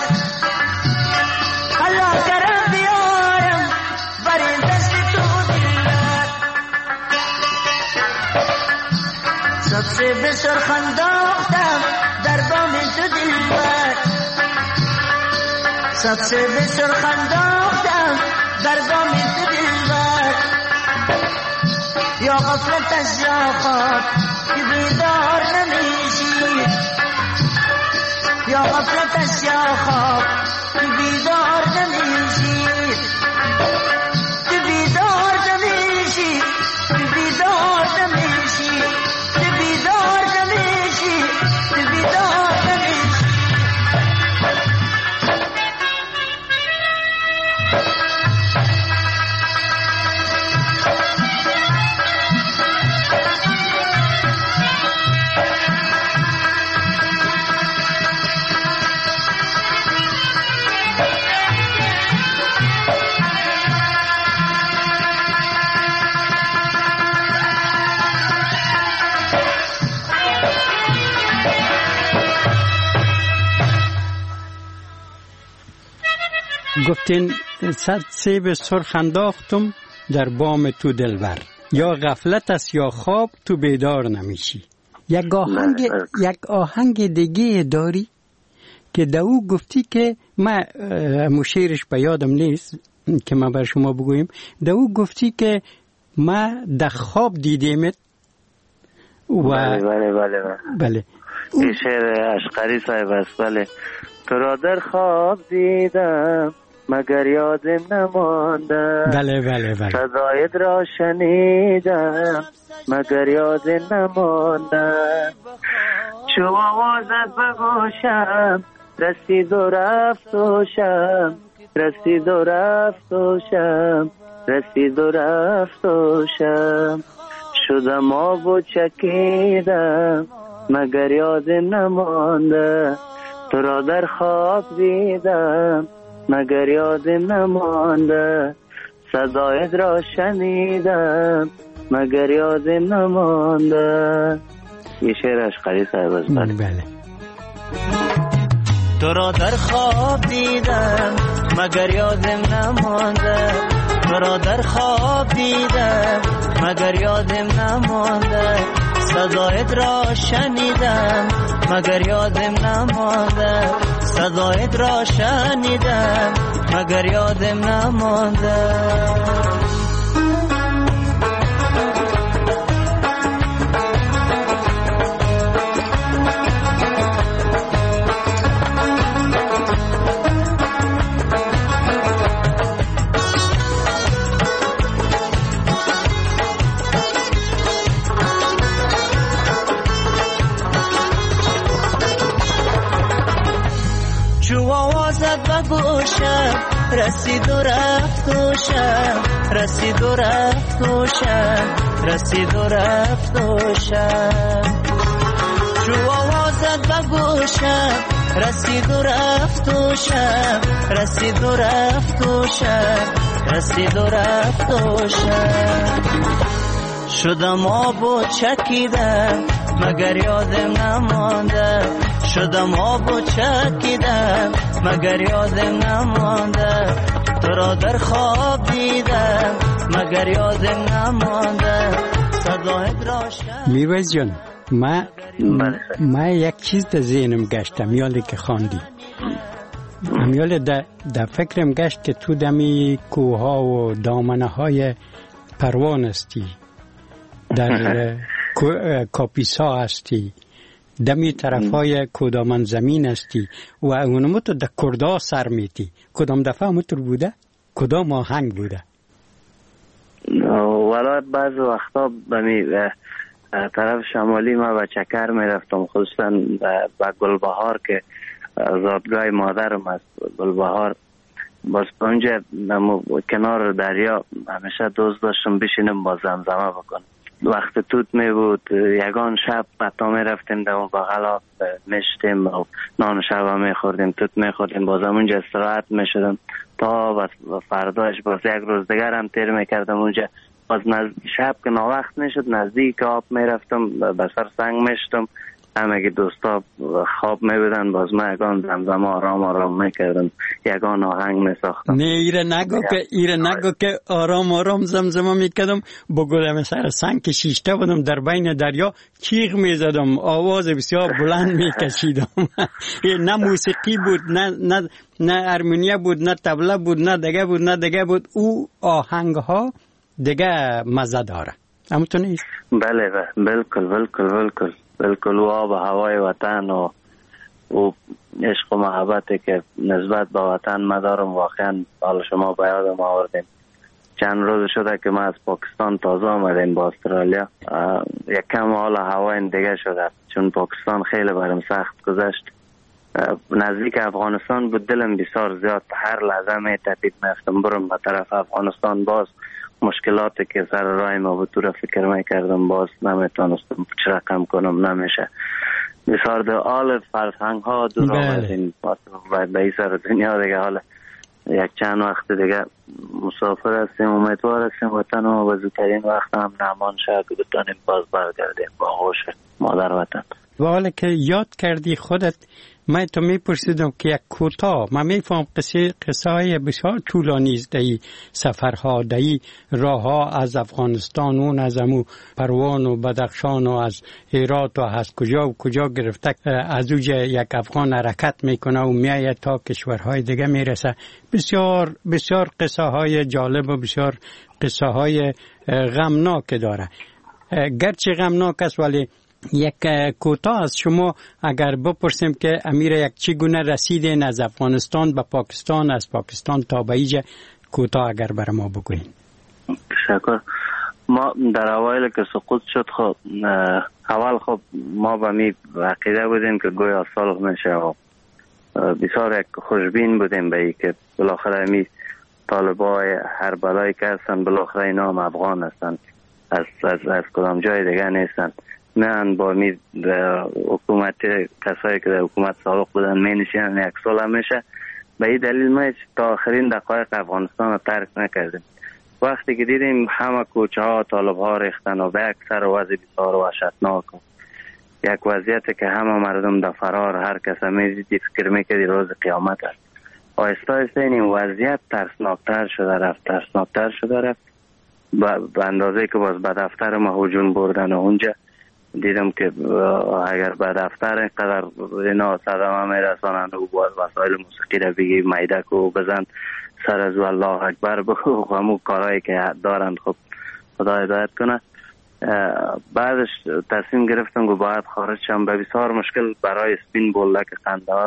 الله کرم بیارم بر دست تو دلبر سبزه به سرخ انداختم در بام تو دلبر سبزه به سرخ انداختم در بام تو دلبر یا غفلت از یا خواب که بیدار نمیشی یا غفلت از یا خواب که بیدار نمیشی که بیدار نمیشی که بیدار نمیشی که بیدار نمیشی که بیدار نمیشی گفتین صد سیب سرخ انداختم در بام تو دلبر یا غفلت است یا خواب تو بیدار نمیشی. یک آهنگ دیگه داری که دو گفتی که ما مشیرش به یادم نیست که ما بر شما بگویم دو گفتی که ما در خواب دیدیمت و بله این شعر اشقری صاحب است. بله تو را در خواب دیدم مگر یادم نمانده بله صدایت را شنیدم مگر یادم نمانده چو آوازت به گوشم رسید و رفت و شم رسید و رفت و شم رسید و رفت و شم شدم آب و چکیدم مگر یادم نمانده تو را در خواب دیدم مگر یادم نمانده صدایت را شنیدم مگر یادم نمانده. یه شعر اشقری صاحب است. بله تو را در خواب دیدم مگر یادم نمانده تو را در خواب دیدم مگر یادم نمانده صدایت را شنیدم مگر یادم نمانده صدایت را شنیدم مگر یادم نمانده رسید و رفت و شب، رسید و رفت و شب، رسید و رفت و شب. چو آوازت به گوشم رسید و رفت و شب، رسید و رفت و شب، رسید و رفت و شب. شدم آب و چکیدم مگر یادم نمانده، شدم آب و چکیدم مگر یادم نمانده، تو را در خواب دیدم مگر یادم نمانده، صدایت را شد. میرویز جان، من یک چیز در ذهنم گشت، امیالی که خواندی، امیالی در فکرم گشت که تو دمی کوها و دامنه های پروان هستی، در کاپیسا هستی، دمی طرف های کدامن زمین هستی و اونمو تو در کردا سر میتی. کدام دفعه همونطور بوده؟ کدام آهنگ بوده؟ ولی بعض وقتا بمی طرف شمالی ما به چکر میرفتم، خصوصا به گلبهار که زادگاه مادرم است، گلبهار. باز اونجا کنار دریا همیشه دوست داشتم بشینم با زمزمه بکنم. وقت توت می بود، یگان شب حتی می رفتیم در اون بغلا میشتیم و نان شب می خوردیم، توت می خوردیم، باز اونجا استراحت می شدم تا فرداش باز یک روز دیگر هم تیر می کردم اونجا. باز شب که ناوقت می شد نزدیک آب می رفتم، به سر سنگ می شدم، همه دوستا خواب می بودن، باز من یگان زمزمه آرام آرام می کردم، یگان آهنگ می ساختم. نه ایره نگو که آرام آرام زمزمه می کردم، بگویم سر سنگ که شیشته بودم در بین دریا چیغ می زدم، آواز بسیار بلند می کشیدم. نه موسیقی بود، نه ارمنیا بود، نه طبله بود، نه دیگه بود. او آهنگ ها دیگه مزه داره. همونطور نیست؟ بله بالکل و آب هوای وطن و عشق و محبتی که نسبت به وطن ما دارم واقعا حالا شما به یادم آوردین. چند روز شده که ما از پاکستان تازه آمدیم با استرالیا، یک کم حالا هوای دیگه شده چون پاکستان خیلی برام سخت گذشت. نزدیک افغانستان بود، دلم بسیار زیاد هر لحظه می تپید میفتم برم به طرف افغانستان. باز مشکلاتی که سر راه ما بود تو را فکر میکردم، باز نمیتونستم چه رقم کنم، نمیشه. بسیار در حال فرهنگ ها دور آمدیم به این سر دنیا دیگه. حالا یک چند وقت دیگه مسافر هستیم، امیدوار هستیم وطن و به زودترین وقت هم نمان شد که بتانیم باز برگردیم با هوش مادر وطن. و حالا که یاد کردی خودت، من تو میپرسیدم که یک کوتاه، من میفهم قصه های بسیار طولانی است دایی سفرها، دایی راه ها از افغانستان، اون از امو پروان و بدخشان و از هرات و از کجا گرفته، از اوجه یک افغان حرکت میکنه و میایه تا کشورهای دیگه میرسه. بسیار قصه های جالب و بسیار قصه های غمناک داره. گرچه غمناک است ولی یک کوتاه از شما اگر بپرسیم که امیر یک چگونه رسیدین از افغانستان به پاکستان، از پاکستان تا به اینجا، کوتاه اگر بر ما بگوین. تشکر. ما در اوایل که سقوط شد خب اول خب ما به می عقیده بودیم که گویا صلح میشه و بسیار یک خوشبین بودیم به این که بالاخره می طالبای هر بلایی که هستن بالاخره اینا هم افغان هستن، از کدام جای دیگه نیستن. من با می حکومت کسایی که در حکومت سابق بودن می نشینن یک سال میشه. به این دلیل ما تا آخرین دقایق افغانستان رو ترک نکردیم. وقتی که دیدیم همه کوچه ها طالب ها ریختن و به یک سر وضع بسیار وحشتناک، یک وضعیت که همه مردم در فرار، هر کس میزیدی فکر میکردی روز قیامت است. آهسته این وضعیت ترسناکتر شده رفت به اندازه که باز به دفتر ما هجوم بردن و اونجا دیدم که اگر به دفتر اینقدر اینا صدمه میرسانند و باز وسایل موسیقی را بگی میدک و بزن سر از الله اکبر بگو و همون کارهایی که دارند خب خدا هدایت کنه. بعدش تصمیم گرفتم که باید خارج شم. به بسیار مشکل برای سپین بولدک قندهار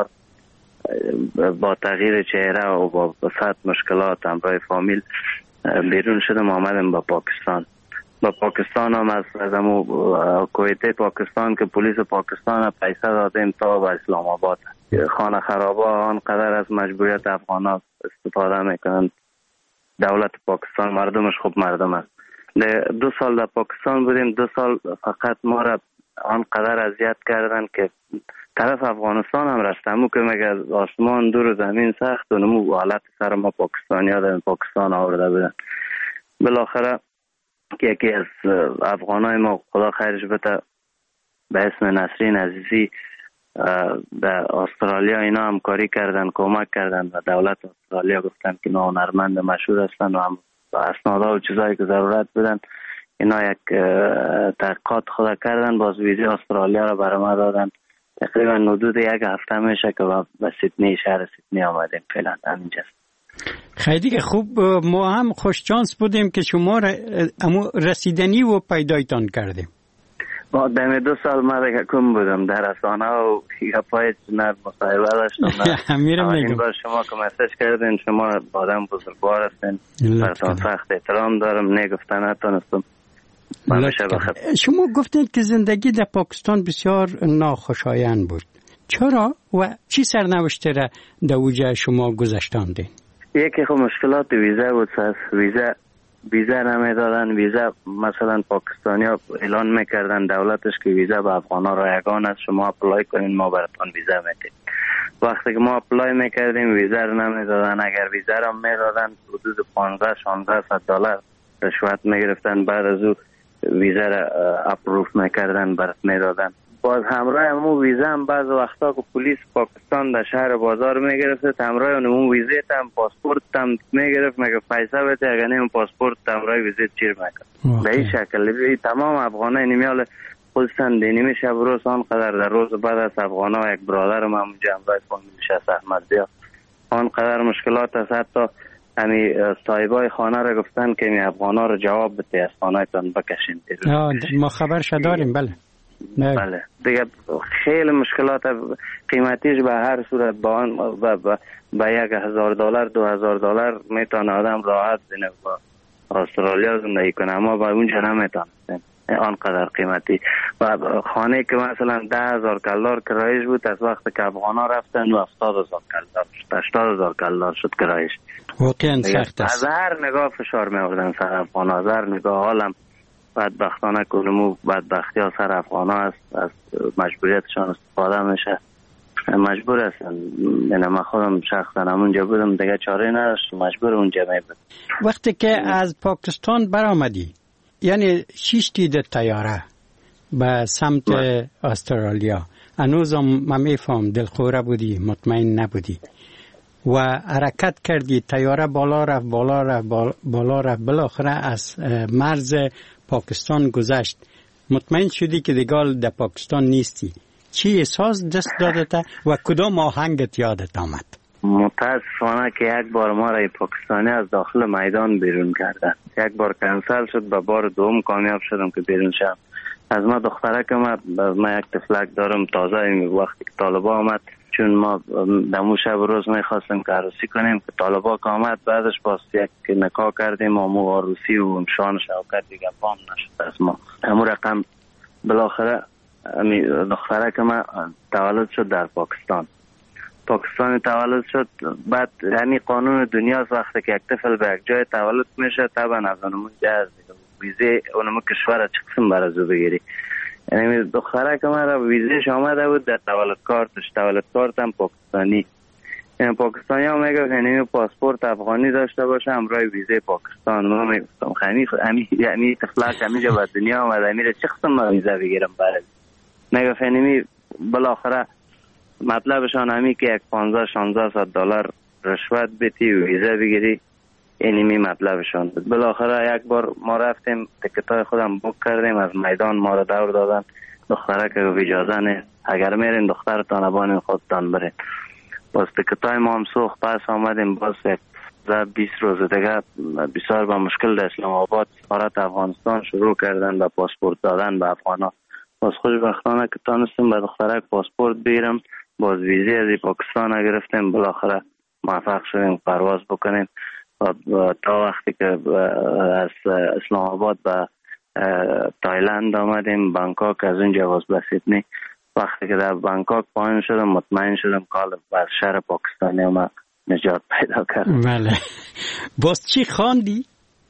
با تغییر چهره و با بسیار مشکلات همراه فامیل بیرون شدم، آمدم با پاکستان. با پاکستان هم از کویت پاکستان که پلیس پاکستان پیسه دادیم تا به اسلام آباد. خانه خرابه آنقدر از مجبوریت افغان ها استفاده میکنند. دولت پاکستان مردمش خوب مردم است. 2 سال در پاکستان بودیم، 2 سال فقط ما را آنقدر اذیت کردن که طرف افغانستان هم رفتم که مگه از آسمان دور زمین سخت و نمو حالت سر ما پاکستانی ها در پاکستان آورده بودن. بالاخره که یکی از افغانای ما خدا خیرش بده به اسم نسرین عزیزی در استرالیا اینا همکاری کردن، کمک کردن و دولت استرالیا گفتن که اینا هنرمند مشهور هستن و هم اسنادها و چیزایی که ضرورت بدن اینا یک تحقیقات خدا کردن، باز ویزای استرالیا را برای ما دادن. تقریبا حدود 1 هفته میشه که به سیدنی، شهر سیدنی آمدیم. فعلا همینجاست. خیلی خوب. ما هم خوش شانس بودیم که شما رسیدنی و پیدایتان کردیم. با دم 2 سال ما دیگه کم بودم در رسانه و یا پای چنر مصاحبه داشتم. این بار شما که مسیج کردین، شما آدم بزرگوار هستین، براتون سخت احترام دارم، نگفتن نتونستم. شما گفتید که زندگی در پاکستان بسیار ناخوشایند بود. چرا و چی سرنوشتی را در اوجه شما گذشتاندین؟ یکی خب مشکلات ویزا بود. ویزا نمیدادن. ویزا مثلا پاکستانی ها اعلان میکردن دولتش که ویزا به افغان ها رایگان است، شما اپلای کنین ما براتون ویزا میدیم. وقتی که ما اپلای میکردیم ویزا رو نمیدادن. اگر ویزا رو میدادن حدود $1500 رشوت میگرفتن، بعد از او ویزا رو اپروف میکردن برات میدادن. باز همراه همون ویزا هم بعض وقتا که پلیس پاکستان در شهر بازار میگرفت، همراه همون ویزا هم پاسپورت هم میگرفت، مگه پیسه بده اگر نیم پاسپورت همراه ویزا چیر میکرد. به این شکل تمام افغانای نیمیال خودستان دینی شب روز آنقدر در روز بعد از افغانا یک برادر ما همونجا همراه فامیلش از احمد بیا آنقدر مشکلات است. حتی همی صاحبای خانه را گفتن که می افغانا را جواب بده از خانهتان بکشین. ما خبرش داریم. بله دیگه خیلی مشکلات قیمتیش به هر صورت با $1,000 $2,000 میتونه آدم راحت بینه با استرالیا زندگی کنه، اما با اونجا نمیتونه. آنقدر قیمتی و خانه که مثلا $10,000 کرایش بود از وقتی که افغانا رفتن و $80,000 شد کرایش. واقعا سخت است. از هر نگاه فشار می آوردن سر افغانا، از هر نگاه. حالم بدبختانه کنمو بدبختی ها سر افغان ها است، از مجبوریتشان استفاده میشه، مجبور هستن. یعنی من خودم شخصا همونجا بودم دیگه چاره نداشت، مجبور اونجا میبود. وقتی که از پاکستان برآمدی یعنی 6 تید طیاره به سمت استرالیا، هنوزم من میفهم دلخوره بودی، مطمئن نبودی و حرکت کردی، طیاره بالا رفت بالاخره از مرز پاکستان گذشت، مطمئن شدی که دیگه در پاکستان نیستی. چی احساس دست دادت و کدام آهنگت یادت آمد؟ متاسفانه که یک بار ما را پاکستانی از داخل میدان بیرون کردن، یک بار کنسل شد، به بار دوم کامیاب شدم که بیرون شدم. از ما دختره که من یک تفلک دارم تازه، وقتی که طالبا آمد، چون ما دمو شب روز میخواستیم که عروسی کنیم، که طالبا که آمد بعدش باز یک نکاح کردیم و مو عروسی و شان شوکت دیگه پام نشد از ما. همو رقم بالاخره دختره که من تولد شد در پاکستان تولد شد. بعد یعنی قانون دنیا وقتی که یک طفل به یک جای تولد میشه طبعا از اونمون جاز ویزه اونمون کشور چه قسم برازو بگیری. یعنی دختره که من را ویزهش آمده بود در تولد کارت هم پاکستانی. یعنی پاکستانی ها میگه یعنی پاسپورت افغانی داشته باشه همراه ویزه پاکستان. من میگفتم یعنی تفلک همیجا به دنیا آمده میره چه قسم من ویزه بگیرم برای میگه یعنی بالاخره مطلبشان همی که یک $1500-1600 رشوت بدی و ویزه بگیری، یعنی می مطلبشان بود. بالاخره یک بار ما رفتیم تکتای خودم بوک کردیم، از میدان ما را دور دادن، دختره که اجازه نیست، اگر میرین دخترتان بانین خودتان برین. باز تکتای ما هم سوخت، پس آمدیم باز 20 روز دیگه بسیار با مشکل در اسلام آباد سفارت افغانستان شروع کردن به پاسپورت دادن به افغانا. باز خوشبختانه که تانستیم به دختره پاسپورت بگیرم، باز ویزه از پاکستان گرفتیم، بالاخره موفق شدیم پرواز بکنیم و تا وقتی که از اسلام آباد به تایلند آمدیم بانکوک، از اونجا باز به سیدنی. وقتی که در بانکوک پایین شدم مطمئن شدم که بر شهر پاکستانی نجات پیدا کردم. بله. باز چی خواندی؟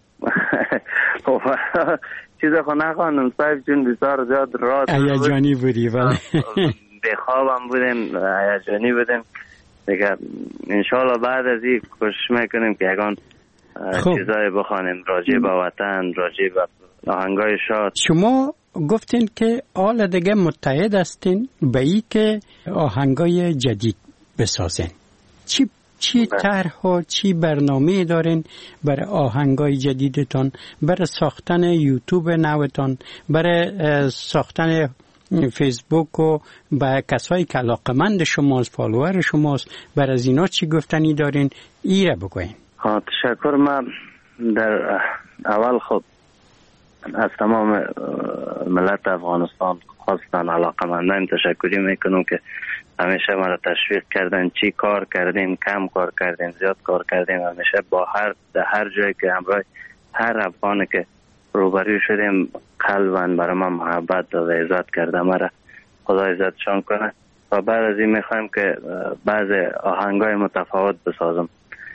چیز خو نخواندم صاحب، چون بسیار زیاد رات هیجانی بودی. بله. بخوابم بودیم، هیجانی بودیم دیگه. انشالله بعد از این کوشش میکنیم که یکان چیزای بخوانیم راجع به وطن، راجع به آهنگای شاد. شما گفتین که حالا دیگه متحد هستین به این که آهنگای جدید بسازین. چی طرح و چی برنامه دارین برای آهنگای جدیدتان، برای ساختن یوتیوب نوتان، برای ساختن فیسبوک و با کسایی که علاقمند شماست، فالوور شماست، برای از اینا چی گفتنی دارین؟ ایره بگوین. تشکر. من در اول خود از تمام ملت افغانستان خاصتاً علاقمندان تشکری میکنم که همیشه ما را تشویق کردن. چی کار کردیم، کم کار کردیم، زیاد کار کردیم، همیشه با هر جایی که همراه هر افغانی که روبرو شدیم قلباً برای ما محبت و عزت کرده. ما را خدا عزتشان کنه. و بعد از این میخوایم که بعض آهنگای متفاوت بسازم.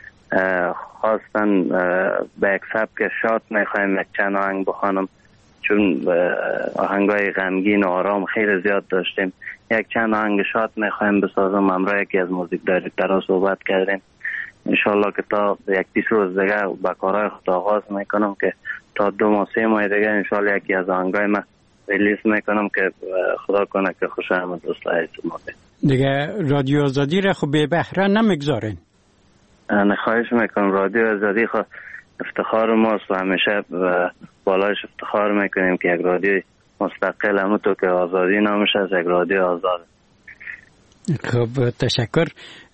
خواستن به یک سبک شاد میخوایم یک چند آهنگ بخوانم، چون آهنگای غمگین و آرام خیلی زیاد داشتیم. یک چند آهنگ شاد میخوایم بسازم. همراه یکی از موزیک دایرکترها صحبت کردیم. انشالله که تا 1-2 روز دیگه با کارهای خود آغاز میکنم که تا 2-3 ماه دیگه انشالله یکی از آهنگای من ریلیز میکنم که خدا کنه که خوش آمد دوستای شما. دیگه رادیو آزادی را خب به بهره نمیگذارین. خواهش میکنم. رادیو آزادی خب افتخار ماست و همیشه بالایش افتخار میکنیم که یک رادیو مستقل همونطور که آزادی نامش از یک رادیو آزاد. خب تشکر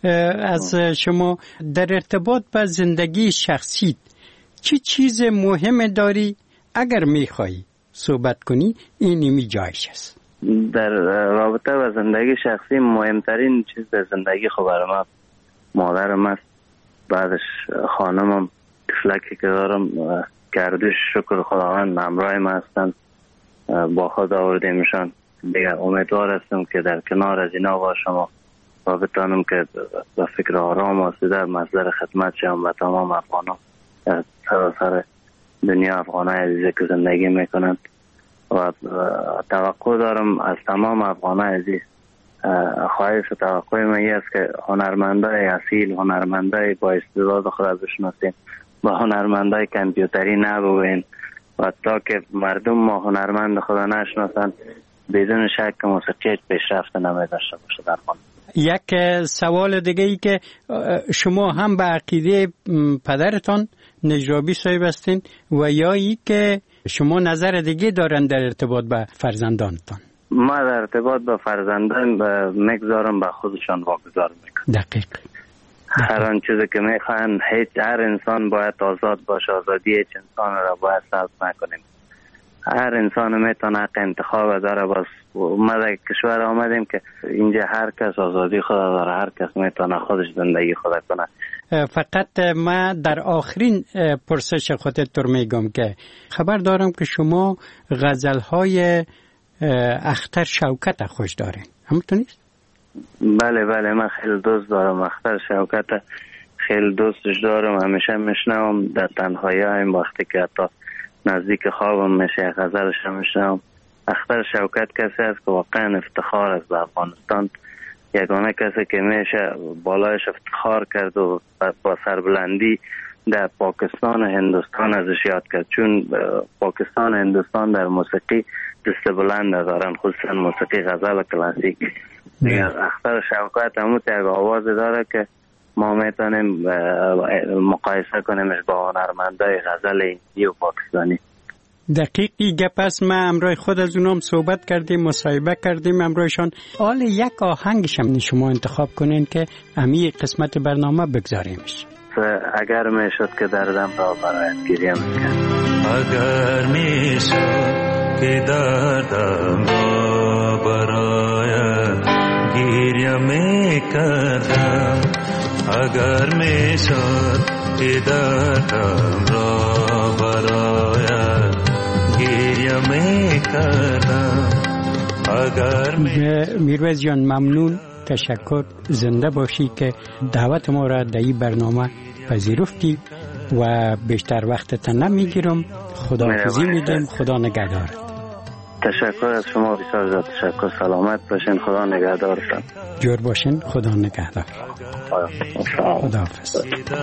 از شما. در ارتباط با زندگی شخصی چی چیز مهم داری؟ اگر میخوایی صحبت کنی اینی جایش است. در رابطه با زندگی شخصی مهمترین چیز در زندگی خب برای من مادرم است، بعدش خانمم، طفلکی که دارم گردش شکر خداوند همراه ما هستن، با خود آوردیمشان دیگه. امیدوار هستم که در کنار از اینا باشم و بتانم که با فکر آرام و در مصدر خدمت شم و تمام افغانان در سراسر دنیا، افغانای عزیزی که زندگی میکنند. و توقع دارم از تمام افغانای عزیز، خواهش و توقع من این است که هنرمندای اصیل، هنرمندای با استعداد خود را بشناسیم، با هنرمندای کامپیوتری نبوین. و تا که مردم ما هنرمند خدا نشناسن بدون شک موسیقی پیشرفت نمی‌داشته باشه در خانه. یک سوال دیگه ای که شما هم به عقیده پدرتان نجرابی صاحب هستین و یا ای که شما نظر دیگه دارن در ارتباط به فرزندانتان؟ ما در ارتباط با فرزندان میگذارم به خودشان واگذار میکنم. دقیق. هر آن چیزی که میخوان، هر انسان باید آزاد باشه. آزادی هیچ انسان را باید سلب نکنیم. هر انسان میتونه حق انتخاب داره. باز ما در کشور آمدیم که اینجا هر کس آزادی خود داره، هر کس میتونه خودش زندگی خود کنه. فقط ما در آخرین پرسش خودت رو میگم که خبر دارم که شما غزلهای اختر شوکت خوش دارین، همونطور نیست؟ بله من خیلی دوست دارم اختر شوکت، خیلی دوستش دارم. همیشه میشنوم در تنهایی هم، وقتی که حتی نزدیک خوابم میشه غزلش هم میشنوم. اختر شوکت کسی است که واقعا افتخار است به افغانستان. یگانه کسی که میشه بالایش افتخار کرد و با سربلندی در پاکستان و هندوستان ازش یاد کرد، چون پاکستان و هندوستان در موسیقی دست بلند دارن، خصوصا موسیقی غزل کلاسیک. اختر شوکت همون یک آواز داره که ما میتونیم مقایسه کنیمش با هنرمندای غزل هندی و پاکستانی. دقیقی گپ است. ما امروز خود از اونام صحبت کردیم، مصاحبه کردیم امروزشان. حالا یک آهنگش هم شما انتخاب کنین که امی قسمت برنامه بگذاریمش. اگر میشد که دردم را برایت گریه میکرد. اگر میشد که دردم را برایت گریه میکردم، اگر میشد که دردم را برایت گریه میکردم، اگر میروز جان ممنون تشکر. زنده باشی که دعوت ما را در این برنامه پذیرفتی و بیشتر وقتت نمیگیرم. خداحافظی میدم. خدا نگهدارت. تشکر از شما، بسیار زیاد تشکر. سلامت باشین، خدا نگهدارتان. جور باشین، خدا نگهدار. خداحافظ.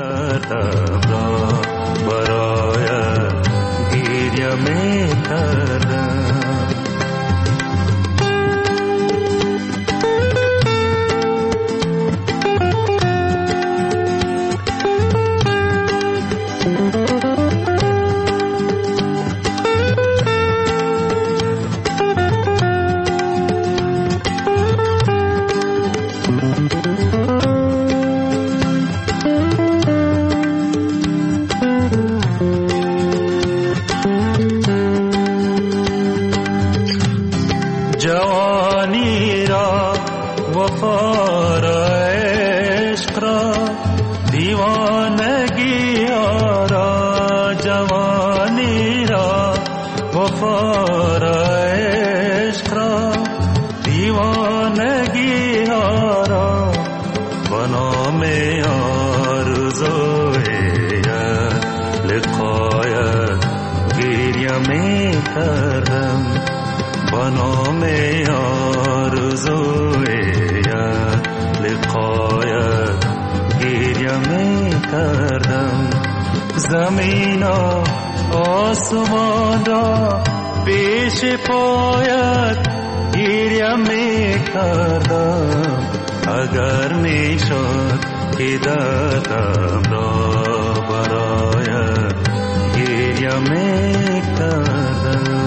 زمین و آسمان را پیش پایت گریه می کردم. اگر می شد که دردم را برایت گریه می کردم.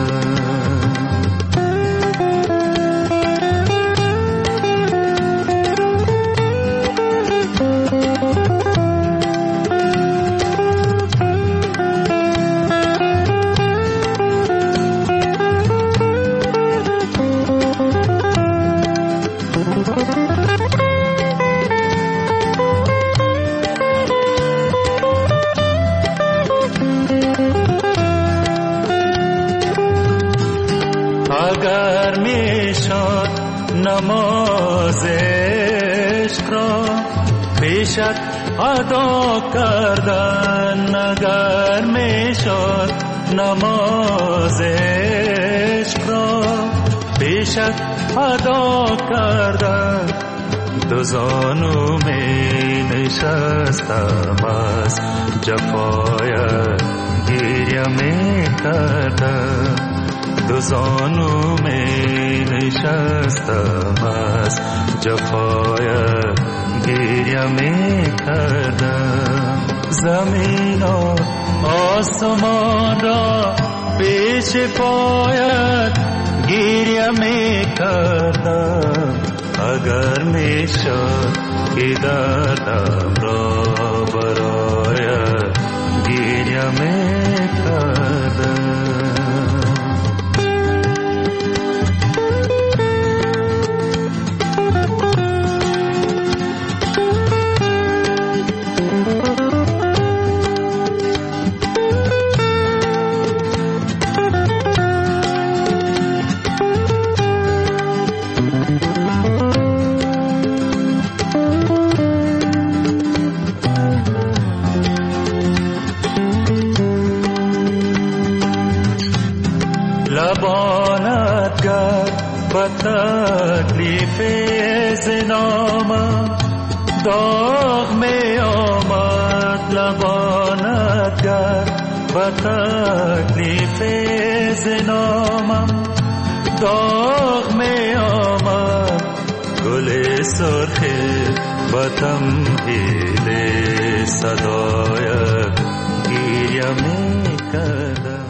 اگر می شد نماز عشق را پیشت ادا کردن، اگر می شد نماز عشق را پیشت ادا کردن، دو زانو می نشستم از جفایت گریه می کردم. دو زانو می نشستم از جفایت گریه می کردم. زمین و آسمان را پیش پایت گریه می کردم. اگر می شد که دردم را برایت گریه می کردم. لبانت کرد با تکلیف زنامم، داغ می آمد. لبانت کرد با تکلیف زنامم، داغ می آمد. گل سرخ با تمهیل صدایت گریه می کردم.